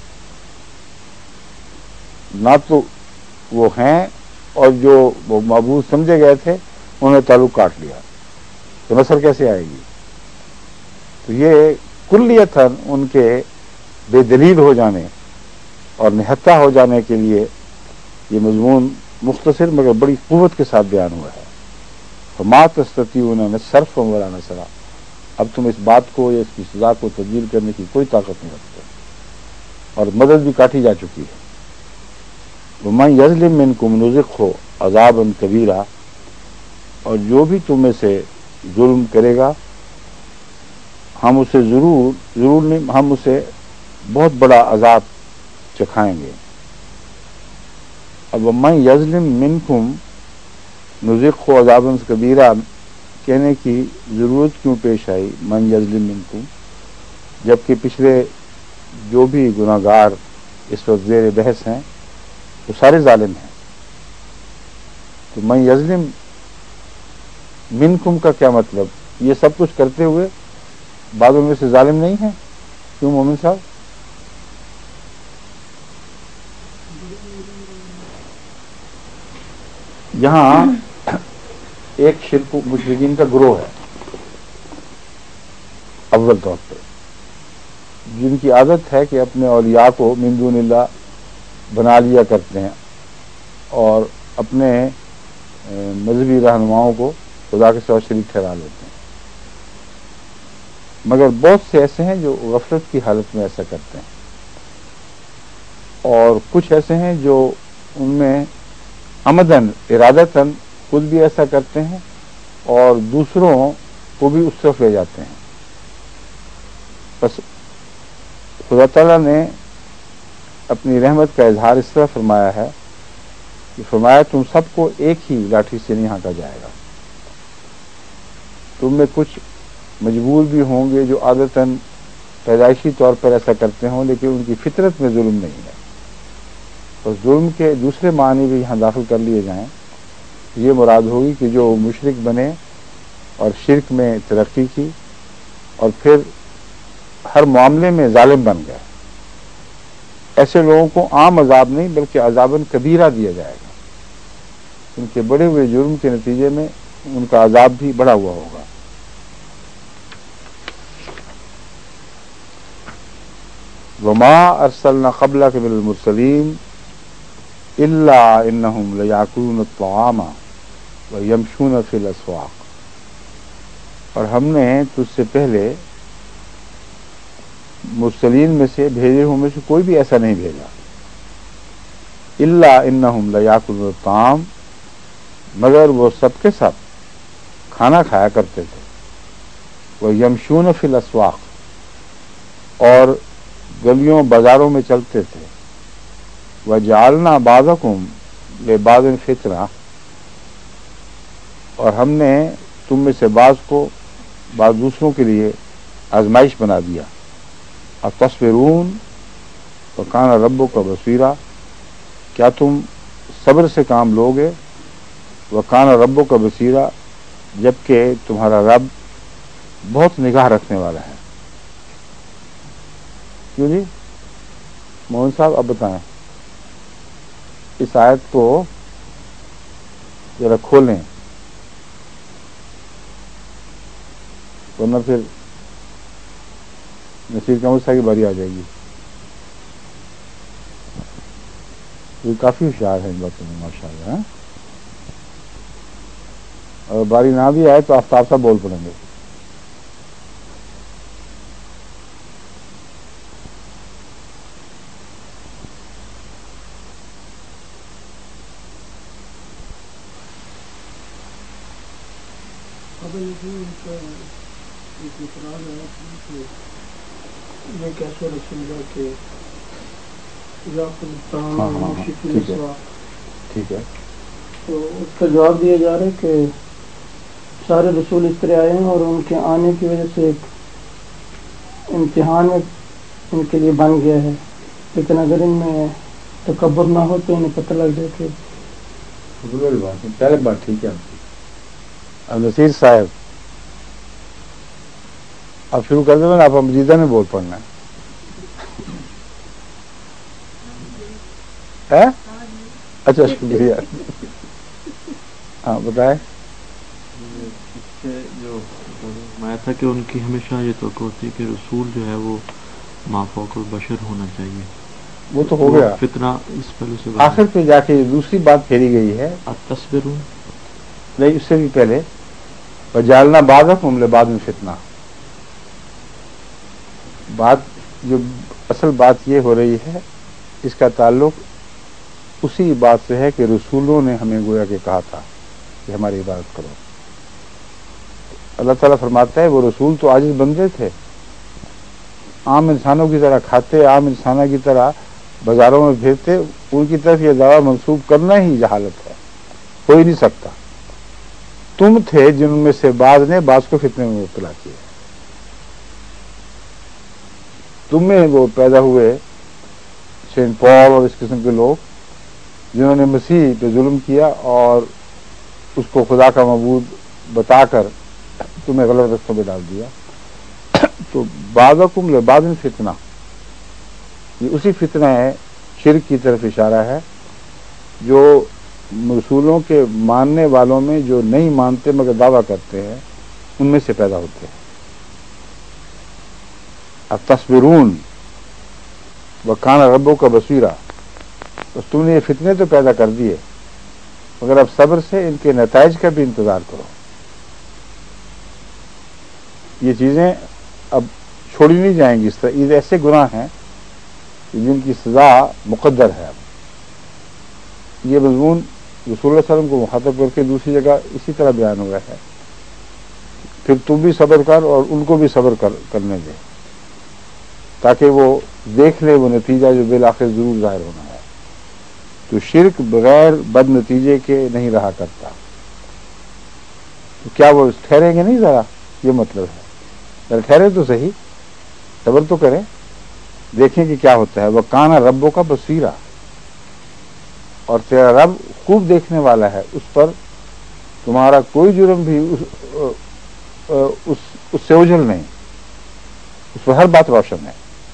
نہ تو وہ ہیں، اور جو وہ معبود سمجھے گئے تھے انہوں نے تعلق کاٹ لیا، تو نصر کیسے آئے گی؟ تو یہ کلیتاً ان کے بے دلیل ہو جانے اور نہتہ ہو جانے کے لیے یہ مضمون مختصر مگر بڑی قوت کے ساتھ بیان ہوا ہے. فما تستطيعون صرفا ولا نصرا، اب تم اس بات کو یا اس کی سزا کو تبدیل کرنے کی کوئی طاقت نہیں رکھتے، اور مدد بھی کاٹی جا چکی ہے. ومن یظلم منکم نذقہ عذابا کبیرا، اور جو بھی تم میں سے ظلم کرے گا ہم اسے ضرور نہیں، ہم اسے بہت بڑا عذاب چکھائیں گے. اب ومن یظلم منکم نذقہ عذابا کبیرا کہنے کی ضرورت کیوں پیش آئی؟ من یظلم منکم، جبکہ پچھلے جو بھی گناہ گار اس وقت زیر بحث ہیں وہ سارے ظالم ہیں. تو من یظلم منکم کا کیا مطلب؟ یہ سب کچھ کرتے ہوئے بعض میں سے ظالم نہیں ہیں؟ کیوں مومن صاحب؟ یہاں ایک شرک مشرکین کا گروہ ہے اول طور پہ، جن کی عادت ہے کہ اپنے اولیاء کو من دون اللہ بنا لیا کرتے ہیں اور اپنے مذہبی رہنماؤں کو خدا کے سوا شریک ٹھہرا لیتے ہیں. مگر بہت سے ایسے ہیں جو غفلت کی حالت میں ایسا کرتے ہیں، اور کچھ ایسے ہیں جو ان میں عمدن ارادتاً خود بھی ایسا کرتے ہیں اور دوسروں کو بھی اس طرف لے جاتے ہیں. بس خدا تعالیٰ نے اپنی رحمت کا اظہار اس طرح فرمایا ہے کہ فرمایا تم سب کو ایک ہی لاٹھی سے نہیں ہانکا جائے گا. تم میں کچھ مجبور بھی ہوں گے جو عادتاً پیدائشی طور پر ایسا کرتے ہوں، لیکن ان کی فطرت میں ظلم نہیں ہے. بس ظلم کے دوسرے معنی بھی یہاں داخل کر لیے جائیں. یہ مراد ہوگی کہ جو مشرک بنے اور شرک میں ترقی کی اور پھر ہر معاملے میں ظالم بن گئے، ایسے لوگوں کو عام عذاب نہیں بلکہ عذاباً کبیرہ دیا جائے گا. ان کے بڑے ہوئے جرم کے نتیجے میں ان کا عذاب بھی بڑا ہوا ہوگا. وما ارسلنا قبلک من المرسلین الا انہم لیاکلون الطعام ویمشون فی الاسواق، اور ہم نے تجھ سے پہلے مرسلین میں سے بھیجے ہوئے میں سے کوئی بھی ایسا نہیں بھیجا، الا انہم لیاکلون الطعام، مگر وہ سب کے سب کھانا کھایا کرتے تھے. ویمشون فی الاسواق، اور گلیوں بازاروں میں چلتے تھے. وجعلنا بعضکم لبعض فتنہ، اور ہم نے تم میں سے بعض کو بعض دوسروں کے لیے آزمائش بنا دیا. اتصبرون وکان ربک بصیرا، کیا تم صبر سے کام لوگے؟ وکان ربک بصیرا، جبکہ تمہارا رب بہت نگاہ رکھنے والا ہے. کیوں جی موہن صاحب اب بتائیں، اس آیت کو ذرا کھولیں، ورنہ پھر نصیر کا مسئلہ کی باری آ جائے گی. یہ کافی ہوشیار ہے ان باتوں میں ماشاء اللہ. اور باری نہ بھی آئے تو آفتاب صاحب بول پڑیں گے. یہ کیسے رسول ہے کہ ٹھیک ہے. تو اس کا جواب دیا جا رہا ہے کہ سارے رسول اس طرح آئے ہیں اور ان کے آنے کی وجہ سے ایک امتحان ان کے لیے بن گیا ہے، لیکن اگر ان میں تکبر نہ ہو تو انہیں پتہ لگ جائے کہ پہلے بات ٹھیک ہے. اب نصیر صاحب اب شروع کر دیں، آپ مجیدہ میں بول پڑنا ہے. اچھا شکریہ. ہاں بتائیں. جو میں تھا کہ ان کی ہمیشہ یہ توقع ہوتی ہے کہ رسول جو ہے وہ ما فوق البشر ہونا چاہیے. وہ تو ہو گیا فتنہ اس پہلو سے آخر پہ جا کے دوسری بات پھیری گئی ہے. تصویروں نہیں، اس سے بھی پہلے وجعلنا بعضکم لبعض فتنہ. بات جو اصل بات یہ ہو رہی ہے، اس کا تعلق اسی بات سے ہے کہ رسولوں نے ہمیں گویا کہ کہا تھا کہ ہماری عبادت کرو. اللہ تعالیٰ فرماتا ہے وہ رسول تو عاجز بندے تھے، عام انسانوں کی طرح کھاتے، عام انسانوں کی طرح بازاروں میں پھرتے. ان کی طرف یہ دعویٰ منسوب کرنا ہی جہالت ہے، ہو ہی نہیں سکتا. تم تھے جن میں سے بعض نے بعض کو فتنے میں مبتلا کیا. تم میں وہ پیدا ہوئے سینٹ پال اور اس قسم کے لوگ جنہوں نے مسیح پہ ظلم کیا اور اس کو خدا کا معبود بتا کر تمہیں غلط رستوں پہ ڈال دیا. تو بعضکم لبعض فتنہ، یہ اسی فتنہ ہے، شرک کی طرف اشارہ ہے، جو رسولوں کے ماننے والوں میں جو نہیں مانتے مگر دعویٰ کرتے ہیں ان میں سے پیدا ہوتے ہیں. التصبرون وکان ربک بصیرا. بس تم نے یہ فتنے تو پیدا کر دیے، مگر اب صبر سے ان کے نتائج کا بھی انتظار کرو. یہ چیزیں اب چھوڑی نہیں جائیں گی. اس طرح یہ ایسے گناہ ہیں جن کی سزا مقدر ہے. اب یہ مضمون رسول اللہ صلی اللہ علیہ وسلم کو مخاطب کر کے دوسری جگہ اسی طرح بیان ہوا ہے. پھر تم بھی صبر کر اور ان کو بھی صبر کرنے دے، تاکہ وہ دیکھ لے وہ نتیجہ جو بالآخر ضرور ظاہر ہونا ہے. تو شرک بغیر بد نتیجے کے نہیں رہا کرتا. تو کیا وہ ٹھہریں گے نہیں؟ ذرا یہ مطلب ہے، ذرا ٹھہرے تو صحیح، صبر تو کریں، دیکھیں کہ کیا ہوتا ہے. وہ کانا ربوں کا بصیرہ، اور تیرا رب خوب دیکھنے والا ہے. اس پر تمہارا کوئی جرم بھی اس سے اوجھل نہیں، اس پر ہر بات روشن ہے.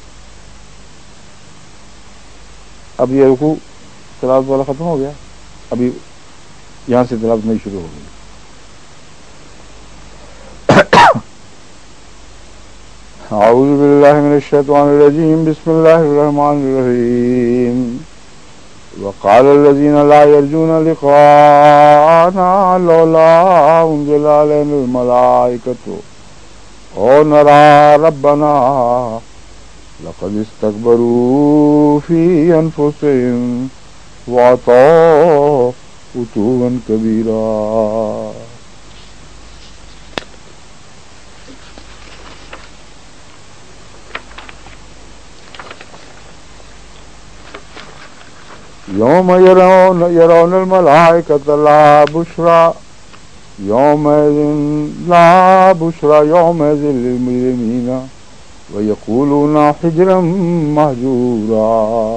اب یہ رکوع تلاوت والا ختم ہو گیا، ابھی یہاں سے تلاوت نہیں شروع ہو گئی. اعوذ باللہ من الشیطان الرجیم، بسم اللہ الرحمن الرحیم. وقال الذين لا يرجون لقاءنا لولا انزل علينا الملائكة او نرى ربنا لقد استكبروا في انفسهم وعتوا عتوا كبيرا. یوم یرون الملائکۃ لا بشرا یومئذ لا بشرا یومئذ للمجرمین ویقولون حجرا مہجورا.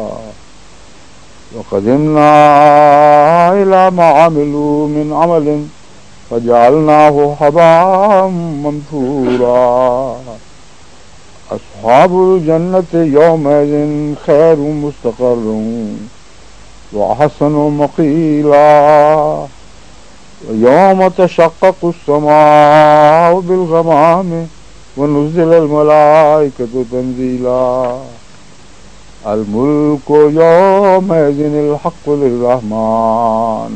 وقدمنا إلى ما عملوا من عمل فجعلناه هباء منثورا. أصحاب الجنة يومئذ خير مستقر وأحسن مقيلا. یوم تشقق السماء بالغمام ونزل الملائکۃ تنزیلا الملک یومئذ الحق للرحمن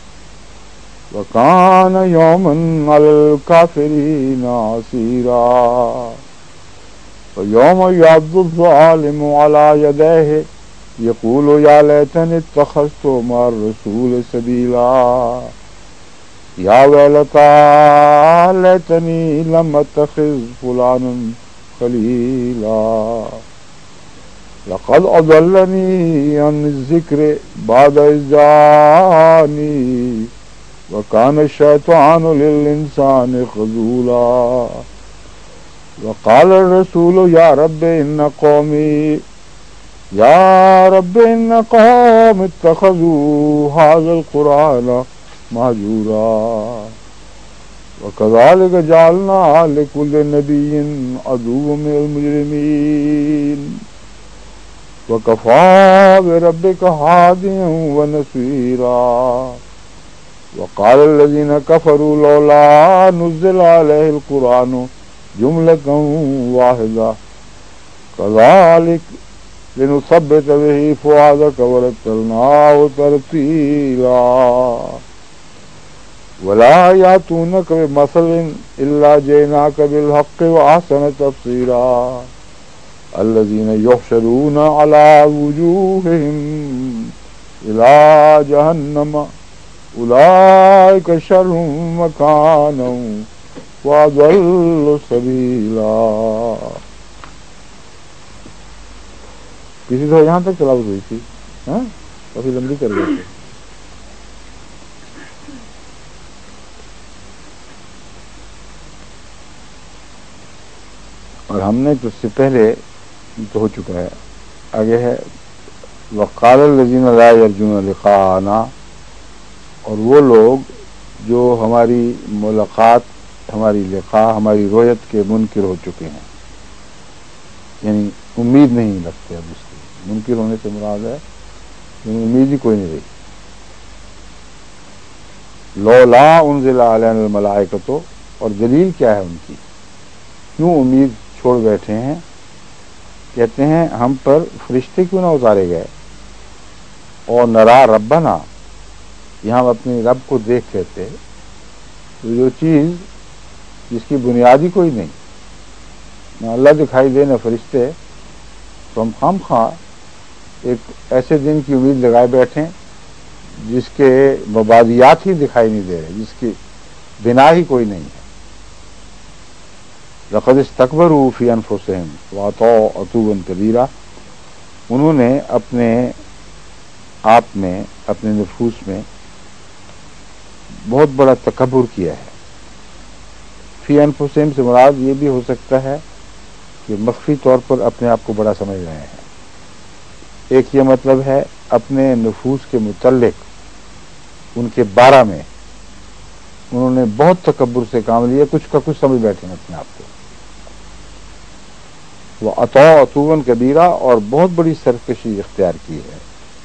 وکان یوما علی الکافرین عسیرا ویوم یعض الظالم علی یدیہ یقول یا لیتنی اتخذت مع الرسول سبیلا یا ویلتا لیتنی لم اتخذ فلانا خلیلا لقد اضلنی عن الذکر بعد اذ جاءنی وکان الشیطان للانسان خذولا وقال الرسول یا رب ان قومی اتخذوا هذا القرآن مهجورا وكذلك جعلنا لكل نبي عدوا من المجرمين وكفى بربك هاديا ونصيرا وقال الذين كفروا لولا نزل عليه القرآن جملة واحدة كذلك لنثبت به فؤادك ورتلناه ترتيلا ولا يأتونك بمثل إلا جئناك بالحق وأحسن تفسيرا الذين يحشرون على وجوههم إلى جهنم أولئك شر مكانا وأضل سبيلا. کسی تو یہاں تک تلاوت ہوئی تھی، ہاں کافی لمبی کر گئے تھے. اور ہم نے تو اس سے پہلے تو ہو چکا ہے. آگے ہے وقال الذین لا یرجون لقاءنا، اور وہ لوگ جو ہماری ملاقات، ہماری لقاء، ہماری رؤیت کے منکر ہو چکے ہیں، یعنی امید نہیں رکھتے. اب اس کی منکر ہونے سے مراد ہے یعنی امید ہی کوئی نہیں رہی. لولا انزل علینا الملائکۃ، اور دلیل کیا ہے ان کی، کیوں امید چھوڑ بیٹھے ہیں؟ کہتے ہیں ہم پر فرشتے کیوں نہ اتارے گئے. اور نرا ربنا، یہاں ہم اپنے رب کو دیکھ لیتے، تو جو چیز جس کی بنیادی کوئی نہیں، نہ اللہ دکھائی دے نہ فرشتے، تو ہم خام خواہ ایک ایسے دن کی امید لگائے بیٹھیں جس کے مبادیات ہی دکھائی نہیں دے رہے، جس کی بنا ہی کوئی نہیں ہے. لقد استکبروا فی انفسہم وعتوا عتوا کبیرا، انہوں نے اپنے آپ میں، اپنے نفوس میں بہت بڑا تکبر کیا ہے. فی انفسہم سے مراد یہ بھی ہو سکتا ہے کہ مخفی طور پر اپنے آپ کو بڑا سمجھ رہے ہیں. ایک یہ مطلب ہے اپنے نفوس کے متعلق ان کے بارے میں انہوں نے بہت تکبر سے کام لیا، کچھ کا کچھ سمجھ بیٹھے ہیں اپنے آپ کو. وہ عطا عطوً کبیرہ، اور بہت بڑی سرکشی اختیار کی ہے.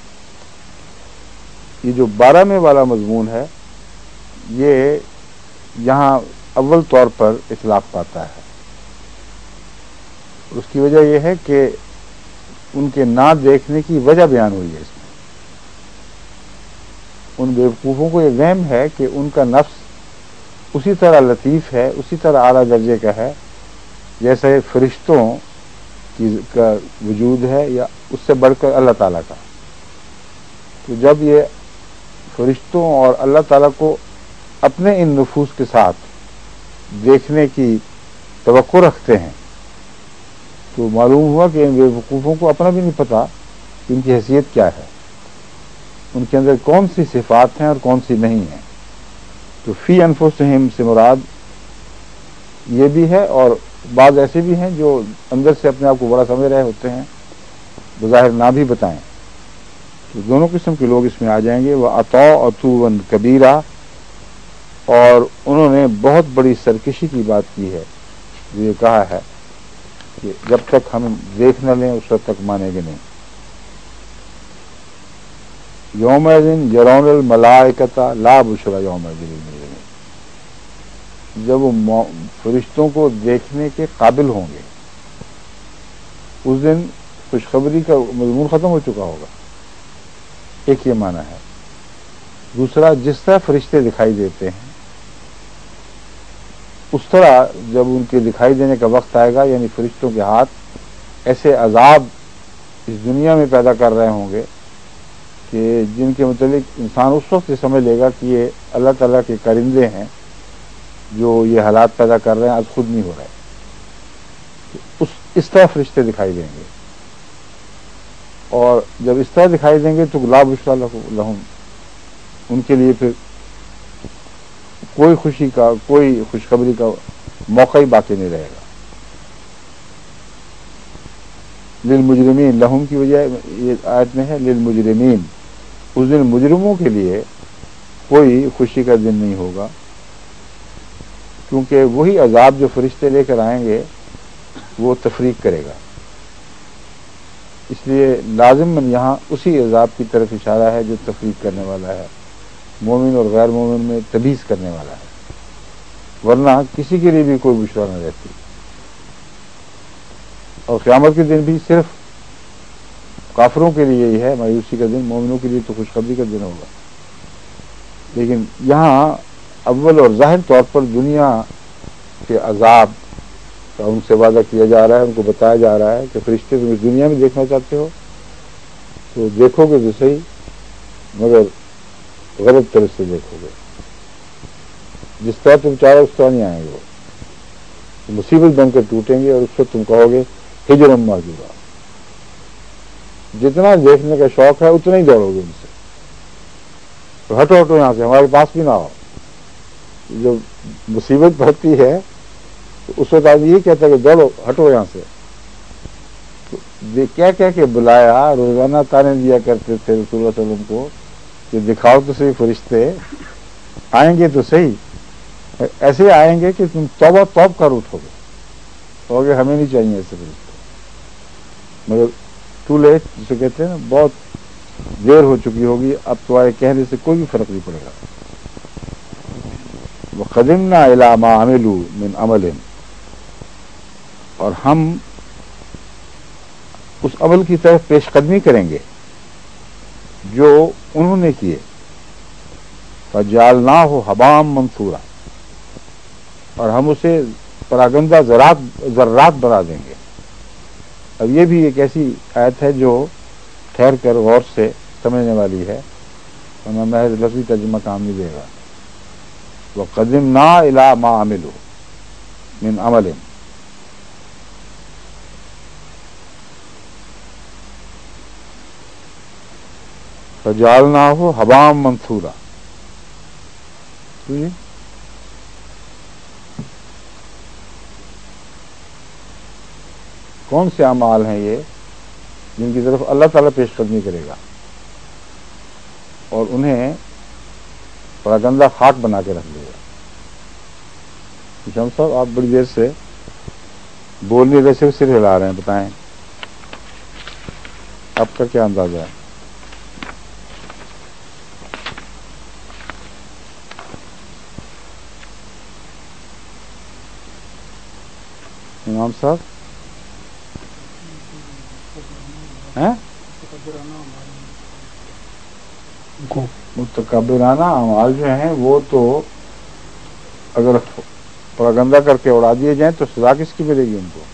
یہ جو 12ویں والا مضمون ہے یہ یہاں اول طور پر اطلاق پاتا ہے. اس کی وجہ یہ ہے کہ ان کے نہ دیکھنے کی وجہ بیان ہوئی ہے اس میں. ان بیوقوفوں کو یہ وہم ہے کہ ان کا نفس اسی طرح لطیف ہے، اسی طرح اعلیٰ درجے کا ہے جیسے فرشتوں کا وجود ہے، یا اس سے بڑھ کر اللہ تعالیٰ کا. تو جب یہ فرشتوں اور اللہ تعالیٰ کو اپنے ان نفوس کے ساتھ دیکھنے کی توقع رکھتے ہیں تو معلوم ہوا کہ ان بیوقوفوں کو اپنا بھی نہیں پتا کہ ان کی حیثیت کیا ہے، ان کے اندر کون سی صفات ہیں اور کون سی نہیں ہیں. تو فی انفسہم سے مراد یہ بھی ہے، اور بعض ایسے بھی ہیں جو اندر سے اپنے آپ کو بڑا سمجھ رہے ہوتے ہیں، بظاہر نہ بھی بتائیں. تو دونوں قسم کے لوگ اس میں آ جائیں گے. وہ عطا عطوا کبیرہ، اور انہوں نے بہت بڑی سرکشی کی بات کی ہے، جو یہ کہا ہے کہ جب تک ہم دیکھ نہ لیں اس وقت تک مانیں گے نہیں. یومئذ یرون الملائکۃ لا بشری یومئذ للمجرمین، جب وہ فرشتوں کو دیکھنے کے قابل ہوں گے اس دن خوشخبری کا مضمون ختم ہو چکا ہوگا. ایک یہ معنی ہے. دوسرا، جس طرح فرشتے دکھائی دیتے ہیں اس طرح جب ان کے دکھائی دینے کا وقت آئے گا، یعنی فرشتوں کے ہاتھ ایسے عذاب اس دنیا میں پیدا کر رہے ہوں گے کہ جن کے متعلق انسان اس وقت یہ سمجھ لے گا کہ یہ اللہ تعالیٰ کے کرندے ہیں جو یہ حالات پیدا کر رہے ہیں، آج خود نہیں ہو رہے. اس طرح فرشتے دکھائی دیں گے، اور جب اس طرح دکھائی دیں گے تو لا بشریٰ لہم، ان کے لیے پھر کوئی خوشی کا، کوئی خوشخبری کا موقع ہی باقی نہیں رہے گا. للمجرمین، لہم کی وجہ یہ آیت میں ہے للمجرمین. اس دن مجرموں کے لیے کوئی خوشی کا دن نہیں ہوگا، کیونکہ وہی عذاب جو فرشتے لے کر آئیں گے وہ تفریق کرے گا. اس لیے لازماً یہاں اسی عذاب کی طرف اشارہ ہے جو تفریق کرنے والا ہے، مومن اور غیر مومن میں تمیز کرنے والا ہے، ورنہ کسی کے لیے بھی کوئی بشرا نہ رہتی. اور قیامت کے دن بھی صرف کافروں کے لیے ہی ہے مایوسی کا دن، مومنوں کے لیے تو خوشخبری کا دن ہوگا. لیکن یہاں اول اور ظاہر طور پر دنیا کے عذاب کا ان سے وعدہ کیا جا رہا ہے، ان کو بتایا جا رہا ہے کہ فرشتے تم اس دنیا میں دیکھنا چاہتے ہو تو دیکھو گے تو صحیح، مگر غلط طرح سے دیکھو گے. جس طرح تم چاہو اس طرح نہیں آئیں گے، وہ مصیبت بن کر ٹوٹیں گے اور اس وقت تم کہو گے ہجرم معذورا. جتنا دیکھنے کا شوق ہے اتنا ہی دوڑو گے ان سے، تو ہٹو ہٹو یہاں سے، ہمارے پاس بھی نہ آؤ. جب مصیبت بڑھتی ہے تو اس وقت آدمی یہ کہتا ہے کہ دوڑو ہٹو یہاں سے. کیا کیا کہ بلایا، روزانہ تانے دیا کرتے تھے رسول اللہ صلی اللہ علیہ وسلم کو کہ دکھاؤ تو صحیح فرشتے آئیں گے تو صحیح، ایسے آئیں گے کہ تم توبہ توب کر اٹھو گے، کہو گے ہمیں نہیں چاہیے ایسے فرشتے. مگر ٹو لیٹ جسے کہتے ہیں نا، بہت دیر ہو چکی ہوگی، اب تمہارے کہنے سے کوئی بھی فرق نہیں پڑے گا. وَقَدِمْنَا إِلَىٰ مَا عَمِلُوا مِنْ عَمَلٍ، اور ہم اس عمل کی طرف پیش قدمی کریں گے جو انہوں نے کیے. فَجَعَلْنَاهُ هَبَاءً مَنثُورًا، اور ہم اسے پراگندہ ذرات بنا دیں گے. اب یہ بھی ایک ایسی آیت ہے جو ٹھہر کر غور سے سمجھنے والی ہے، ورنہ محض لفظی ترجمہ کام نہیں دے گا. وَقَدِمْنَا إِلَىٰ مَا عَمِلُوا مِنْ عَمَلٍ، فَجَعَلْنَاهُ هَبَاءً مَنثُورًا. کون سے اعمال ہیں یہ جن کی طرف اللہ تعالیٰ پیش قدمی کرے گا اور انہیں پراگندہ خاک بنا کے رکھ دے گا. شمس صاحب آپ بڑی دیر سے بول نہیں رہے، صرف سر ہلا رہے ہیں، بتائیں آپ کا کیا اندازہ ہے؟ امام صاحب ہیں؟ متکبرانہ اعمال جو ہیں وہ تو اگر پراگندہ کر کے اڑا دیے جائیں تو سزا کس کی ملے گی ان کو؟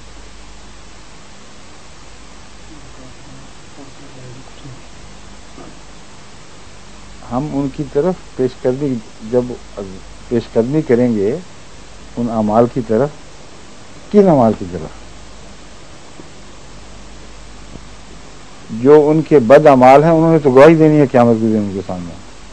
ہم ان کی طرف جب پیش قدمی کریں گے ان اعمال کی طرف، کن اعمال کی طرف؟ جو ان کے بد اعمال ہیں انہوں نے تو گواہی دینی ہے قیامت کے دن ان کے سامنے.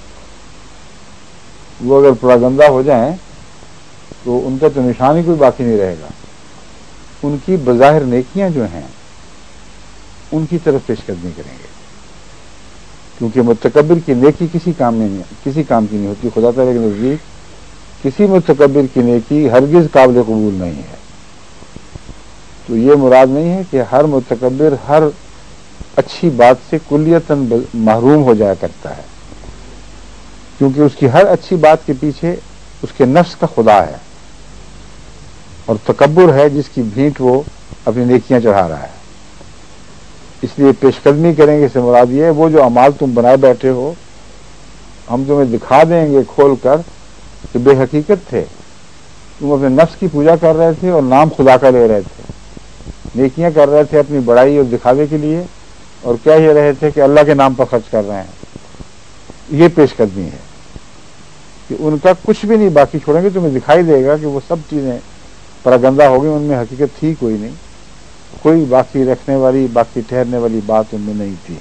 وہ اگر پراگندہ ہو جائیں تو ان کا تو نشان ہی کوئی باقی نہیں رہے گا. ان کی بظاہر نیکیاں جو ہیں ان کی طرف پیش قدمی کریں گے، کیونکہ متکبر کی نیکی کسی کام کی نہیں ہوتی. خدا تعالیٰ کے نزدیک کسی متکبر کی نیکی ہرگز قابل قبول نہیں ہے. تو یہ مراد نہیں ہے کہ ہر متکبر ہر اچھی بات سے کلیتاً محروم ہو جایا کرتا ہے، کیونکہ اس کی ہر اچھی بات کے پیچھے اس کے نفس کا خدا ہے، اور تکبر ہے جس کی بھینٹ وہ اپنی نیکیاں چڑھا رہا ہے۔ اس لیے پیش قدمی کریں گے سے مراد یہ ہے وہ جو اعمال تم بنائے بیٹھے ہو ہم تمہیں دکھا دیں گے کھول کر کہ بے حقیقت تھے، تم اپنے نفس کی پوجا کر رہے تھے اور نام خدا کا لے رہے تھے، نیکیاں کر رہے تھے اپنی بڑائی اور دکھاوے کے لیے، اور کہہ یہ رہے تھے کہ اللہ کے نام پر خرچ کر رہے ہیں۔ یہ پیش قدمی ہے کہ ان کا کچھ بھی نہیں باقی چھوڑیں گے، تمہیں دکھائی دے گا کہ وہ سب چیزیں پراگندہ ہو گئی، ان میں حقیقت تھی کوئی نہیں، کوئی باقی رکھنے والی باقی ٹھہرنے والی بات ان میں نہیں تھی۔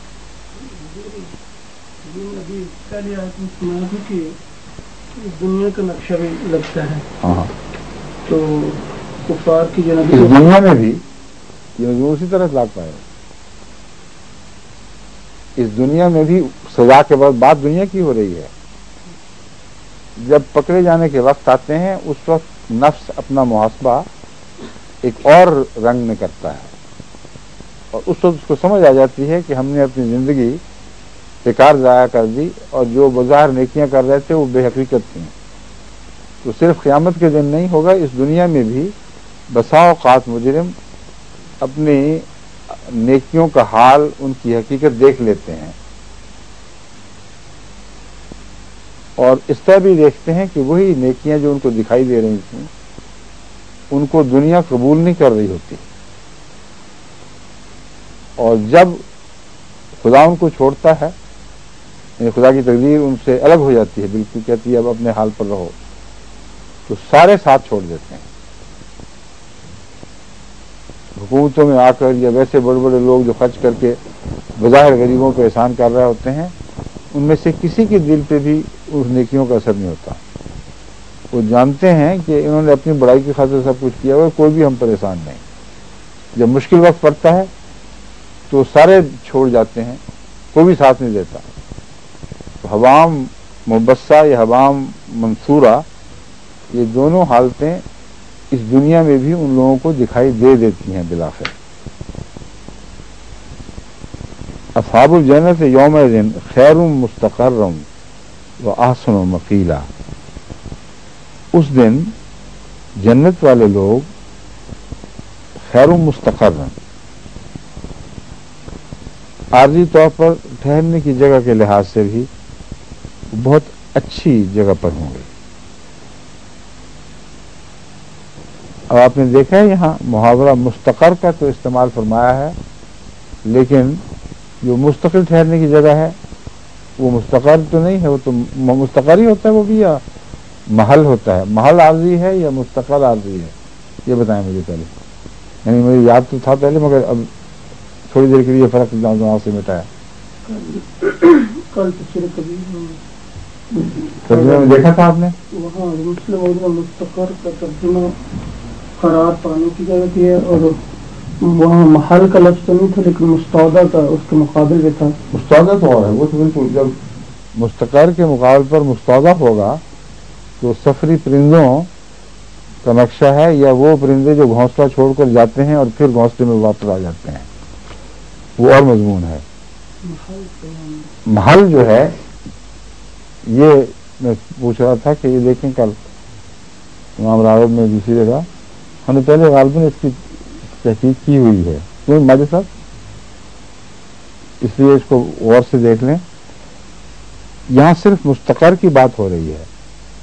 دنیا کا نقشہ بھی لگتا ہے، ہاں، تو کفار کی جو اس دنیا میں بھی یہ مضمون اسی طرح اطلاق پائے گا۔ اس دنیا میں بھی سزا کے بعد بات دنیا کی ہو رہی ہے، جب پکڑے جانے کے وقت آتے ہیں اس وقت نفس اپنا محاسبہ ایک اور رنگ میں کرتا ہے، اور اس وقت اس کو سمجھ آ جاتی ہے کہ ہم نے اپنی زندگی بیکار ضائع کر دی، اور جو بظاہر نیکیاں کر رہے تھے وہ بے حقیقت تھیں۔ تو صرف قیامت کے دن نہیں ہوگا، اس دنیا میں بھی بسا اوقات مجرم اپنی نیکیوں کا حال ان کی حقیقت دیکھ لیتے ہیں، اور اس طرح بھی دیکھتے ہیں کہ وہی نیکیاں جو ان کو دکھائی دے رہی تھیں ان کو دنیا قبول نہیں کر رہی ہوتی، اور جب خدا ان کو چھوڑتا ہے، یعنی خدا کی تقدیر ان سے الگ ہو جاتی ہے، بالکل کہتی ہے اب اپنے حال پر رہو، تو سارے ساتھ چھوڑ دیتے ہیں۔ حکومتوں میں آ کر یا ویسے بڑے بڑے لوگ جو خرچ کر کے بظاہر غریبوں پہ احسان کر رہے ہوتے ہیں، ان میں سے کسی کے دل پہ بھی اس نیکیوں کا اثر نہیں ہوتا۔ وہ جانتے ہیں کہ انہوں نے اپنی بڑائی کی خاطر سب کچھ کیا ہوا، کوئی بھی ہم پر احسان نہیں۔ جب مشکل وقت پڑتا ہے تو سارے چھوڑ جاتے ہیں، کوئی بھی ساتھ نہیں دیتا۔ حوام مبصہ یا حوام منصورہ، یہ دونوں حالتیں اس دنیا میں بھی ان لوگوں کو دکھائی دے دیتی ہیں بالآخر۔ اصحاب الجنت یومئذ خیر مستقر و احسن مقیلا، اس دن جنت والے لوگ خیر مستقر، عارضی طور پر ٹھہرنے کی جگہ کے لحاظ سے بھی بہت اچھی جگہ پر ہوں گے۔ اب آپ نے دیکھا ہے یہاں محاورہ مستقر کا تو استعمال فرمایا ہے، لیکن جو مستقل ٹھہرنے کی جگہ ہے وہ مستقر تو نہیں ہے، وہ تو مستقر ہی ہوتا ہے، وہ بھی یا محل ہوتا ہے؟ محل عارضی ہے یا مستقر عارضی ہے؟ یہ بتائیں مجھے پہلے، یعنی مجھے یاد تو تھا پہلے مگر اب تھوڑی دیر کے لیے فرق دماغ سے مٹایا۔ کل کبھی ترجمے میں دیکھا تھا آپ نے، وہاں مسلم مستقر کا ترجمہ قرار پانے کی جگہ کی ہے، اور وہاں محل کا لفظ تو نہیں تھا لیکن مستودع کا اس کے مقابل میں تھا۔ مستودع تو اور ہے، وہ تو بالکل جب مستقر کے مقابل پر مستودع ہوگا تو سفری پرندوں کا نقشہ ہے، یا وہ پرندے جو گھونسلہ چھوڑ کر جاتے ہیں اور پھر گھونسلے میں واپس آ جاتے ہیں، وہ اور مضمون ہے۔ محل جو ہے یہ میں پوچھ رہا تھا کہ یہ دیکھیں کل امام راغب میں دوسری جگہ ہم نے پہلے غالباً اس کی تحقیق کی ہوئی ہے، کیوں ماجد صاحب؟ اس لیے اس کو غور سے دیکھ لیں، یہاں صرف مستقر کی بات ہو رہی ہے۔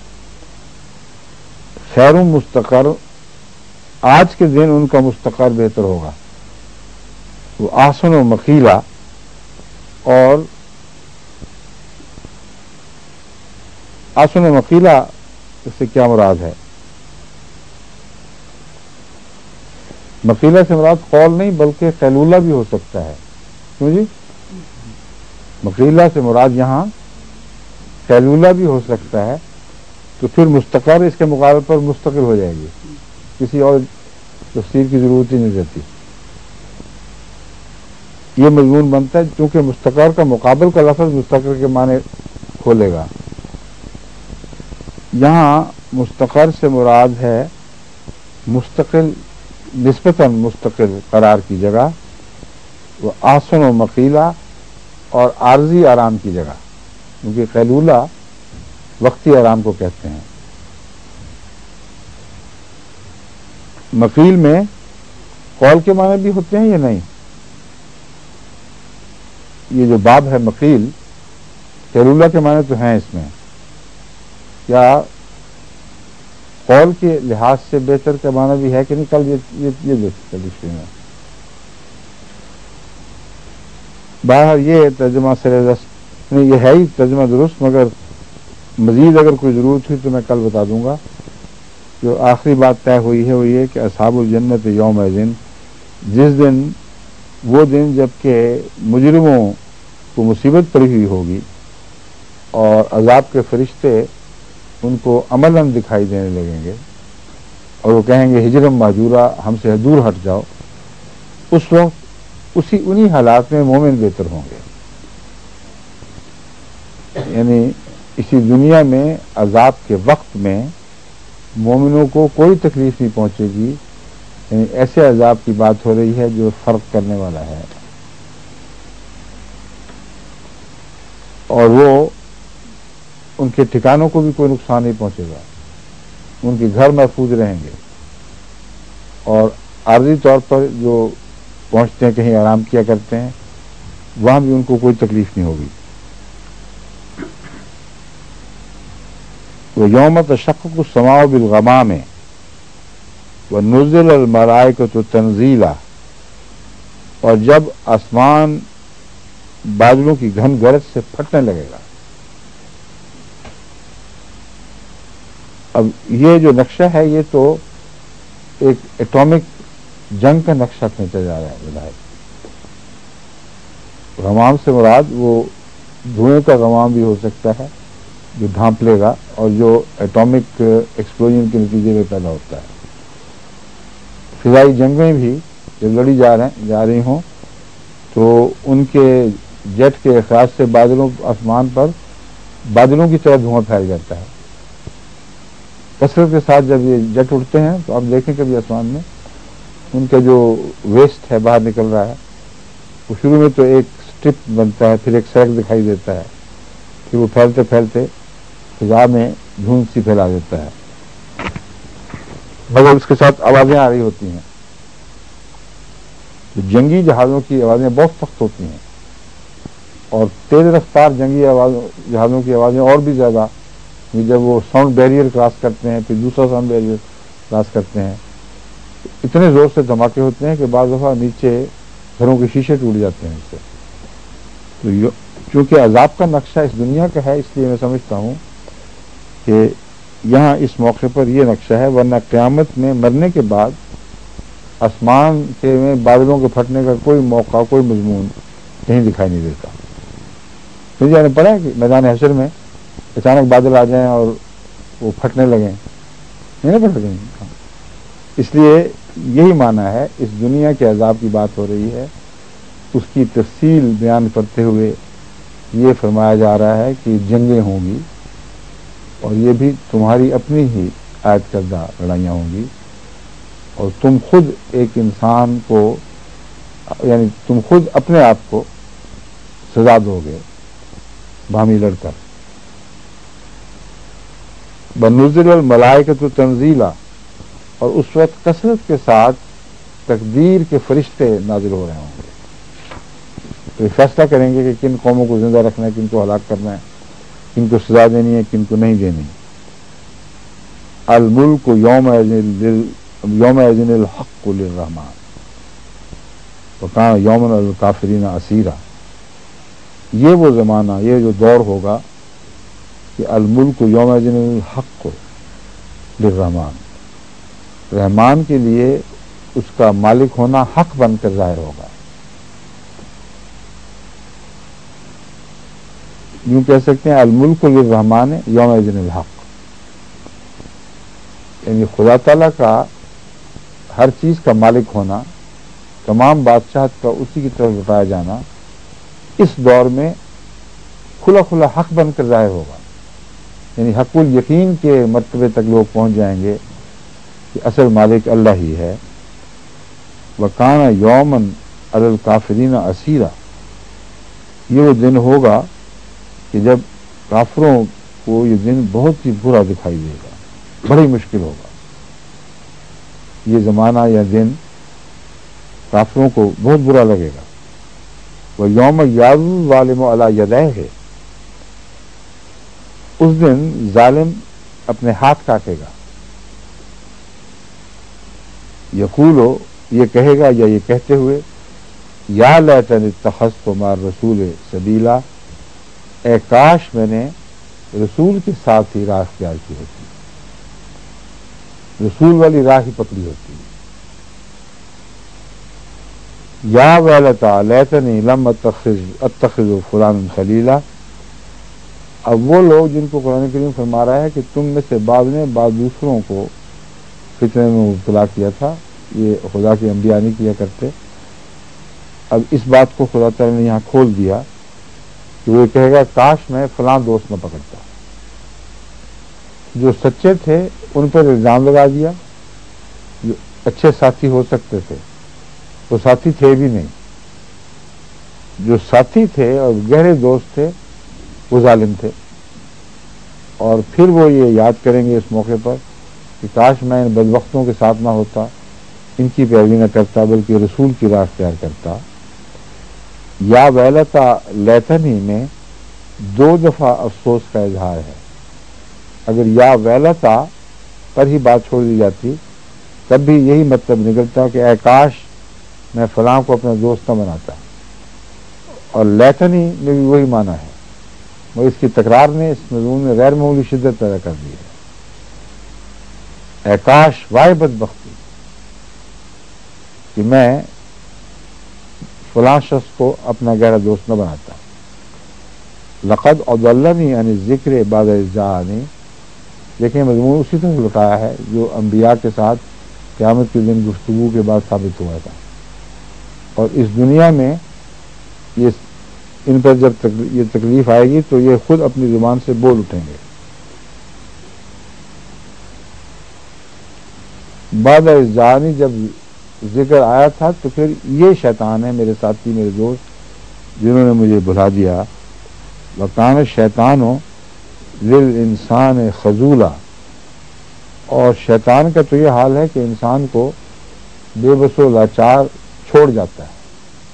خیر مستقر، آج کے دن ان کا مستقر بہتر ہوگا، وہ احسن و مقیلا، اور احسن و مقیلا اس سے کیا مراد ہے؟ مقیلہ سے مراد قول نہیں بلکہ قیلولہ بھی ہو سکتا ہے، کیوں جی؟ مقیلہ سے مراد یہاں قیلولہ بھی ہو سکتا ہے، تو پھر مستقر اس کے مقابلے پر مستقل ہو جائے گی، کسی اور تفسیر کی ضرورت ہی نہیں رہتی۔ یہ مضمون بنتا ہے چونکہ مستقر کا مقابل کا لفظ مستقر کے معنی کھولے گا۔ یہاں مستقر سے مراد ہے مستقل، نسبتاً مستقل قرار کی جگہ، وہ احسن و مقیلا، اور عارضی آرام کی جگہ، کیونکہ قیلولہ وقتی آرام کو کہتے ہیں، مقیل میں قول کے معنی بھی ہوتے ہیں یا نہیں؟ یہ جو باب ہے مقیل، قیلولہ کے معنی تو ہیں اس میں، کیا قول کے لحاظ سے بہتر کا معنی بھی ہے کہ نہیں؟ کل یہ دیکھ ڈکشنری میں باہر یہ ترجمہ نہیں، یہ ہے ہی ترجمہ درست، مگر مزید اگر کوئی ضرورت ہوئی تو میں کل بتا دوں گا۔ جو آخری بات طے ہوئی ہے وہ یہ کہ اصحاب الجنت یوم دن، جس دن، وہ دن جب کہ مجرموں کو مصیبت پڑی ہوئی ہوگی اور عذاب کے فرشتے ان کو عملاً دکھائی دینے لگیں گے اور وہ کہیں گے ہجرم مہجورا، ہم سے دور ہٹ جاؤ، اس وقت انہی حالات میں مومن بہتر ہوں گے۔ یعنی اسی دنیا میں عذاب کے وقت میں مومنوں کو کوئی تکلیف نہیں پہنچے گی، یعنی ایسے عذاب کی بات ہو رہی ہے جو فرق کرنے والا ہے، اور وہ ان کے ٹھکانوں کو بھی کوئی نقصان نہیں پہنچے گا، ان کے گھر محفوظ رہیں گے، اور عارضی طور پر جو پہنچتے ہیں کہیں آرام کیا کرتے ہیں وہاں بھی ان کو کوئی تکلیف نہیں ہوگی۔ وَيَوْمَ تَشَقَّقُ السَّمَاءُ بِالْغَمَامِ وَنُزِّلَ الْمَلَائِكَةُ تَنزِيلًا، اور جب آسمان بادلوں کی گھن گرج سے پھٹنے لگے گا۔ اب یہ جو نقشہ ہے یہ تو ایک ایٹامک جنگ کا نقشہ کھینچا جا رہا ہے بظاہر۔ غمام سے مراد وہ دھوئیں کا غمام بھی ہو سکتا ہے جو ڈھانپ لے گا اور جو ایٹامک ایکسپلوژن کے نتیجے میں پیدا ہوتا ہے۔ فضائی جنگیں بھی جب لڑی جا رہی ہوں تو ان کے جیٹ کے اخراج سے آسمان پر بادلوں کی طرح دھواں پھیل جاتا ہے۔ کثرت کے ساتھ جب یہ جیٹ اڑتے ہیں تو آپ دیکھیں کبھی آسمان میں ان کا جو ویسٹ ہے باہر نکل رہا ہے، وہ شروع میں تو ایک سٹرپ بنتا ہے، پھر ایک سڑک دکھائی دیتا ہے، پھر وہ پھیلتے پھیلتے فضا میں دھند سی پھیلا دیتا ہے، مگر اس کے ساتھ آوازیں آ رہی ہوتی ہیں۔ تو جنگی جہازوں کی آوازیں بہت سخت ہوتی ہیں، اور تیز رفتار جنگی جہازوں کی آوازیں اور بھی زیادہ، جب وہ ساؤنڈ بیریئر کراس کرتے ہیں پھر دوسرا ساؤنڈ بیریئر کراس کرتے ہیں، اتنے زور سے دھماکے ہوتے ہیں کہ بعض دفعہ نیچے گھروں کے شیشے ٹوٹ جاتے ہیں اس سے۔ تو چونکہ عذاب کا نقشہ اس دنیا کا ہے، اس لیے میں سمجھتا ہوں کہ یہاں اس موقع پر یہ نقشہ ہے، ورنہ قیامت میں مرنے کے بعد آسمان کے میں بادلوں کے پھٹنے کا کوئی موقع، کوئی مضمون کہیں دکھائی نہیں دیتا۔ مجھے نے پڑھا ہے کہ میدان حشر میں اچانک بادل آ جائیں اور وہ پھٹنے لگیں، نہیں پڑھ سکیں۔ اس لیے یہی معنی ہے، اس دنیا کے عذاب کی بات ہو رہی ہے، اس کی تفصیل بیان کرتے ہوئے یہ فرمایا جا رہا ہے کہ جنگیں ہوں گی، اور یہ بھی تمہاری اپنی ہی عائد کردہ لڑائیاں ہوں گی، اور تم خود ایک انسان کو، یعنی تم خود اپنے آپ کو سزا دو گے باہمی لڑ کر۔ بنزل الملائکۃ تنزیلا، اور اس وقت کثرت کے ساتھ تقدیر کے فرشتے نازل ہو رہے ہوں گے، تو یہ فیصلہ کریں گے کہ کن قوموں کو زندہ رکھنا ہے، کن کو ہلاک کرنا ہے، کن کو سزا دینی ہے، کن کو نہیں دینی۔ الملک یومئذ الحق للرحمن وکان یوما علی الکافرین عسیرا۔ یہ وہ زمانہ، یہ جو دور ہوگا کہ الملک یومئذ الحق للرحمن، رحمان کے لیے اس کا مالک ہونا حق بن کر ظاہر ہوگا۔ یوں کہہ سکتے ہیں الملک للرحمن یومئذ الحق، یعنی خدا تعالیٰ کا ہر چیز کا مالک ہونا، تمام بادشاہت کا اسی کی طرف لوٹایا جانا، اس دور میں کھلا کھلا حق بن کر ظاہر ہوگا، یعنی حق الیقین کے مرتبے تک لوگ پہنچ جائیں گے کہ اصل مالک اللہ ہی ہے۔ وَكَانَ يَوْمًا عَلَى الْكَافِرِينَ عَسِيرًا، یہ وہ دن ہوگا کہ جب کافروں کو یہ دن بہت ہی برا دکھائی دے گا، بڑی مشکل ہوگا۔ یہ زمانہ یا دن کافروں کو بہت برا لگے گا. وہ یوم یعض الظالم علی یدیہ ہے، اس دن ظالم اپنے ہاتھ کاٹے گا. یقولو، یہ کہے گا یا یہ کہتے ہوئے، یا لیتنی اتخذت مع الرسول سبیلا، اے کاش میں نے رسول کے ساتھ ہی راہ اختیار کی ہوتی، رسول والی راہ ہی پکڑی ہوتی. یا ویلتا لیتنی لم اتخذ فلانا خلیلا. اب وہ لوگ جن کو قرآن کریم فرما رہا ہے کہ تم میں سے بعض نے بعض دوسروں کو فتنے میں مبتلا کیا تھا، یہ خدا کے انبیاء نہیں کیا کرتے. اب اس بات کو خدا تعالیٰ نے یہاں کھول دیا کہ وہ کہے گا کاش میں فلاں دوست نہ پکڑتا. جو سچے تھے ان پر الزام لگا دیا، جو اچھے ساتھی ہو سکتے تھے وہ ساتھی تھے بھی نہیں، جو ساتھی تھے اور گہرے دوست تھے وہ ظالم تھے. اور پھر وہ یہ یاد کریں گے اس موقع پر کہ کاش میں ان بدبختوں کے ساتھ نہ ہوتا، ان کی پیروی نہ کرتا بلکہ رسول کی راہ اختیار کرتا. یا ویلتا لیتنی میں دو دفعہ افسوس کا اظہار ہے. اگر یا ویلتا پر ہی بات چھوڑ دی جاتی تب بھی یہی مطلب نکلتا کہ اے کاش میں فلاں کو اپنا دوست نہ بناتا. اور لیتنی میں بھی وہی معنی ہے، مگر اس کی تکرار نے اس مضمون میں غیر معمولی شدت پیدا کر دی ہے. اے کاش، وائے بدبختی کہ میں فلاں شخص کو اپنا گہرا دوست نہ بناتا. لقد اضلنی عن الذکر بعد اذ جاءنی، لیکن مضمون اسی طرح لٹایا ہے جو انبیاء کے ساتھ قیامت کے دن گفتگو کے بعد ثابت ہوا تھا. اور اس دنیا میں ان پر جب یہ تکلیف آئے گی تو یہ خود اپنی زبان سے بول اٹھیں گے. بعد اذ جاءنی جب ذکر آیا تھا تو پھر یہ شیطان ہے میرے ساتھی میرے دوست جنہوں نے مجھے بھلا دیا. وکان الشیطان للانسان خذولا، اور شیطان کا تو یہ حال ہے کہ انسان کو بے بس و لاچار چھوڑ جاتا ہے.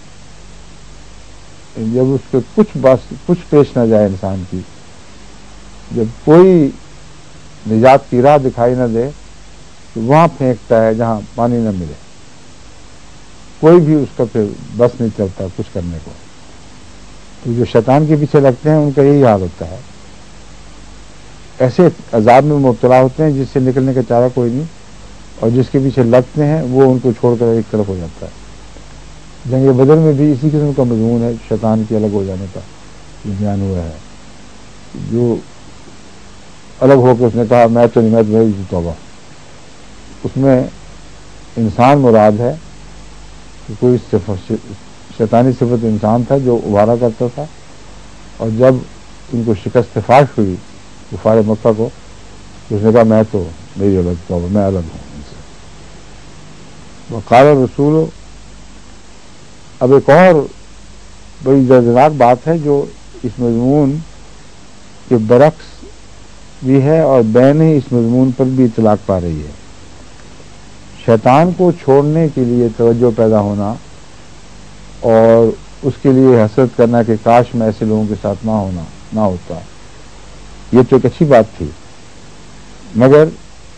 جب اس کے کچھ پیش نہ جائے انسان کی، جب کوئی نجات کی راہ دکھائی نہ دے تو وہاں پھینکتا ہے جہاں پانی نہ ملے. کوئی بھی اس کا پھر بس نہیں چلتا کچھ کرنے کو. تو جو شیطان کے پیچھے لگتے ہیں ان کا یہی حال ہوتا ہے، ایسے عذاب میں مبتلا ہوتے ہیں جس سے نکلنے کا چارہ کوئی نہیں، اور جس کے پیچھے لگتے ہیں وہ ان کو چھوڑ کر ایک طرف ہو جاتا ہے. جنگ بدر میں بھی اسی قسم کا مضمون ہے، شیطان کے الگ ہو جانے کا بیان ہوا ہے. جو الگ ہو کے اس نے کہا میں تو نہیں، میں تو میری توبہ. اس میں انسان مراد ہے کہ کوئی شیطانی صفت انسان تھا جو ابھارا کرتا تھا، اور جب ان کو شکست فاش ہوئی کفار مکہ کو تو اس نے کہا میں تو میری الگ توبہ، میں الگ ہوں ان سے. وقال رسول، اب ایک اور بڑی دردناک بات ہے جو اس مضمون کے برعکس بھی ہے اور بین ہی اس مضمون پر بھی اطلاق پا رہی ہے. شیطان کو چھوڑنے کے لیے توجہ پیدا ہونا اور اس کے لیے حسرت کرنا کہ کاش میں ایسے لوگوں کے ساتھ نہ ہوتا، یہ تو ایک اچھی بات تھی. مگر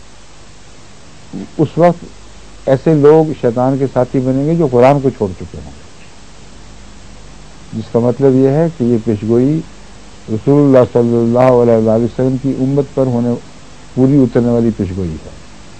اس وقت ایسے لوگ شیطان کے ساتھی بنیں گے جو قرآن کو چھوڑ چکے ہیں، جس کا مطلب یہ ہے کہ یہ پیشگوئی رسول اللہ صلی اللہ علیہ وآلہ وسلم کی امت پر پوری اترنے والی پیشگوئی ہے.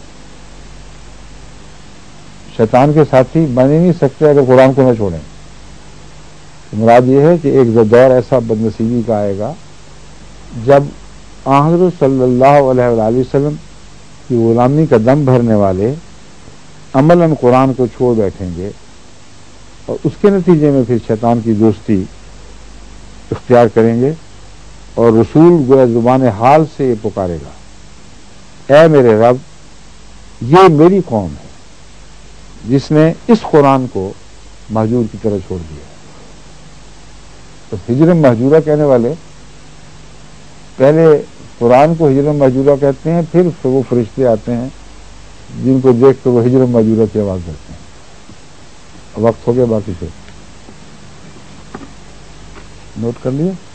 شیطان کے ساتھی بن ہی نہیں سکتے اگر قرآن کو نہ چھوڑیں. مراد یہ ہے کہ ایک دور ایسا بدنصیبی کا آئے گا جب حضرت صلی اللہ علیہ وآلہ وسلم کی غلامی کا دم بھرنے والے عملاً قرآن کو چھوڑ بیٹھیں گے، اور اس کے نتیجے میں پھر شیطان کی دوستی اختیار کریں گے، اور رسول گویا زبان حال سے یہ پکارے گا اے میرے رب، یہ میری قوم ہے جس نے اس قرآن کو مہجور کی طرح چھوڑ دیا. تو ہجر مہجورہ کہنے والے پہلے قرآن کو ہجر مہجورہ کہتے ہیں، پھر وہ فرشتے آتے ہیں جن کو دیکھ کر وہ ہجر ماجورہ کی آواز کرتے ہیں. وقت ہو گیا، باقی سے نوٹ کر لیے.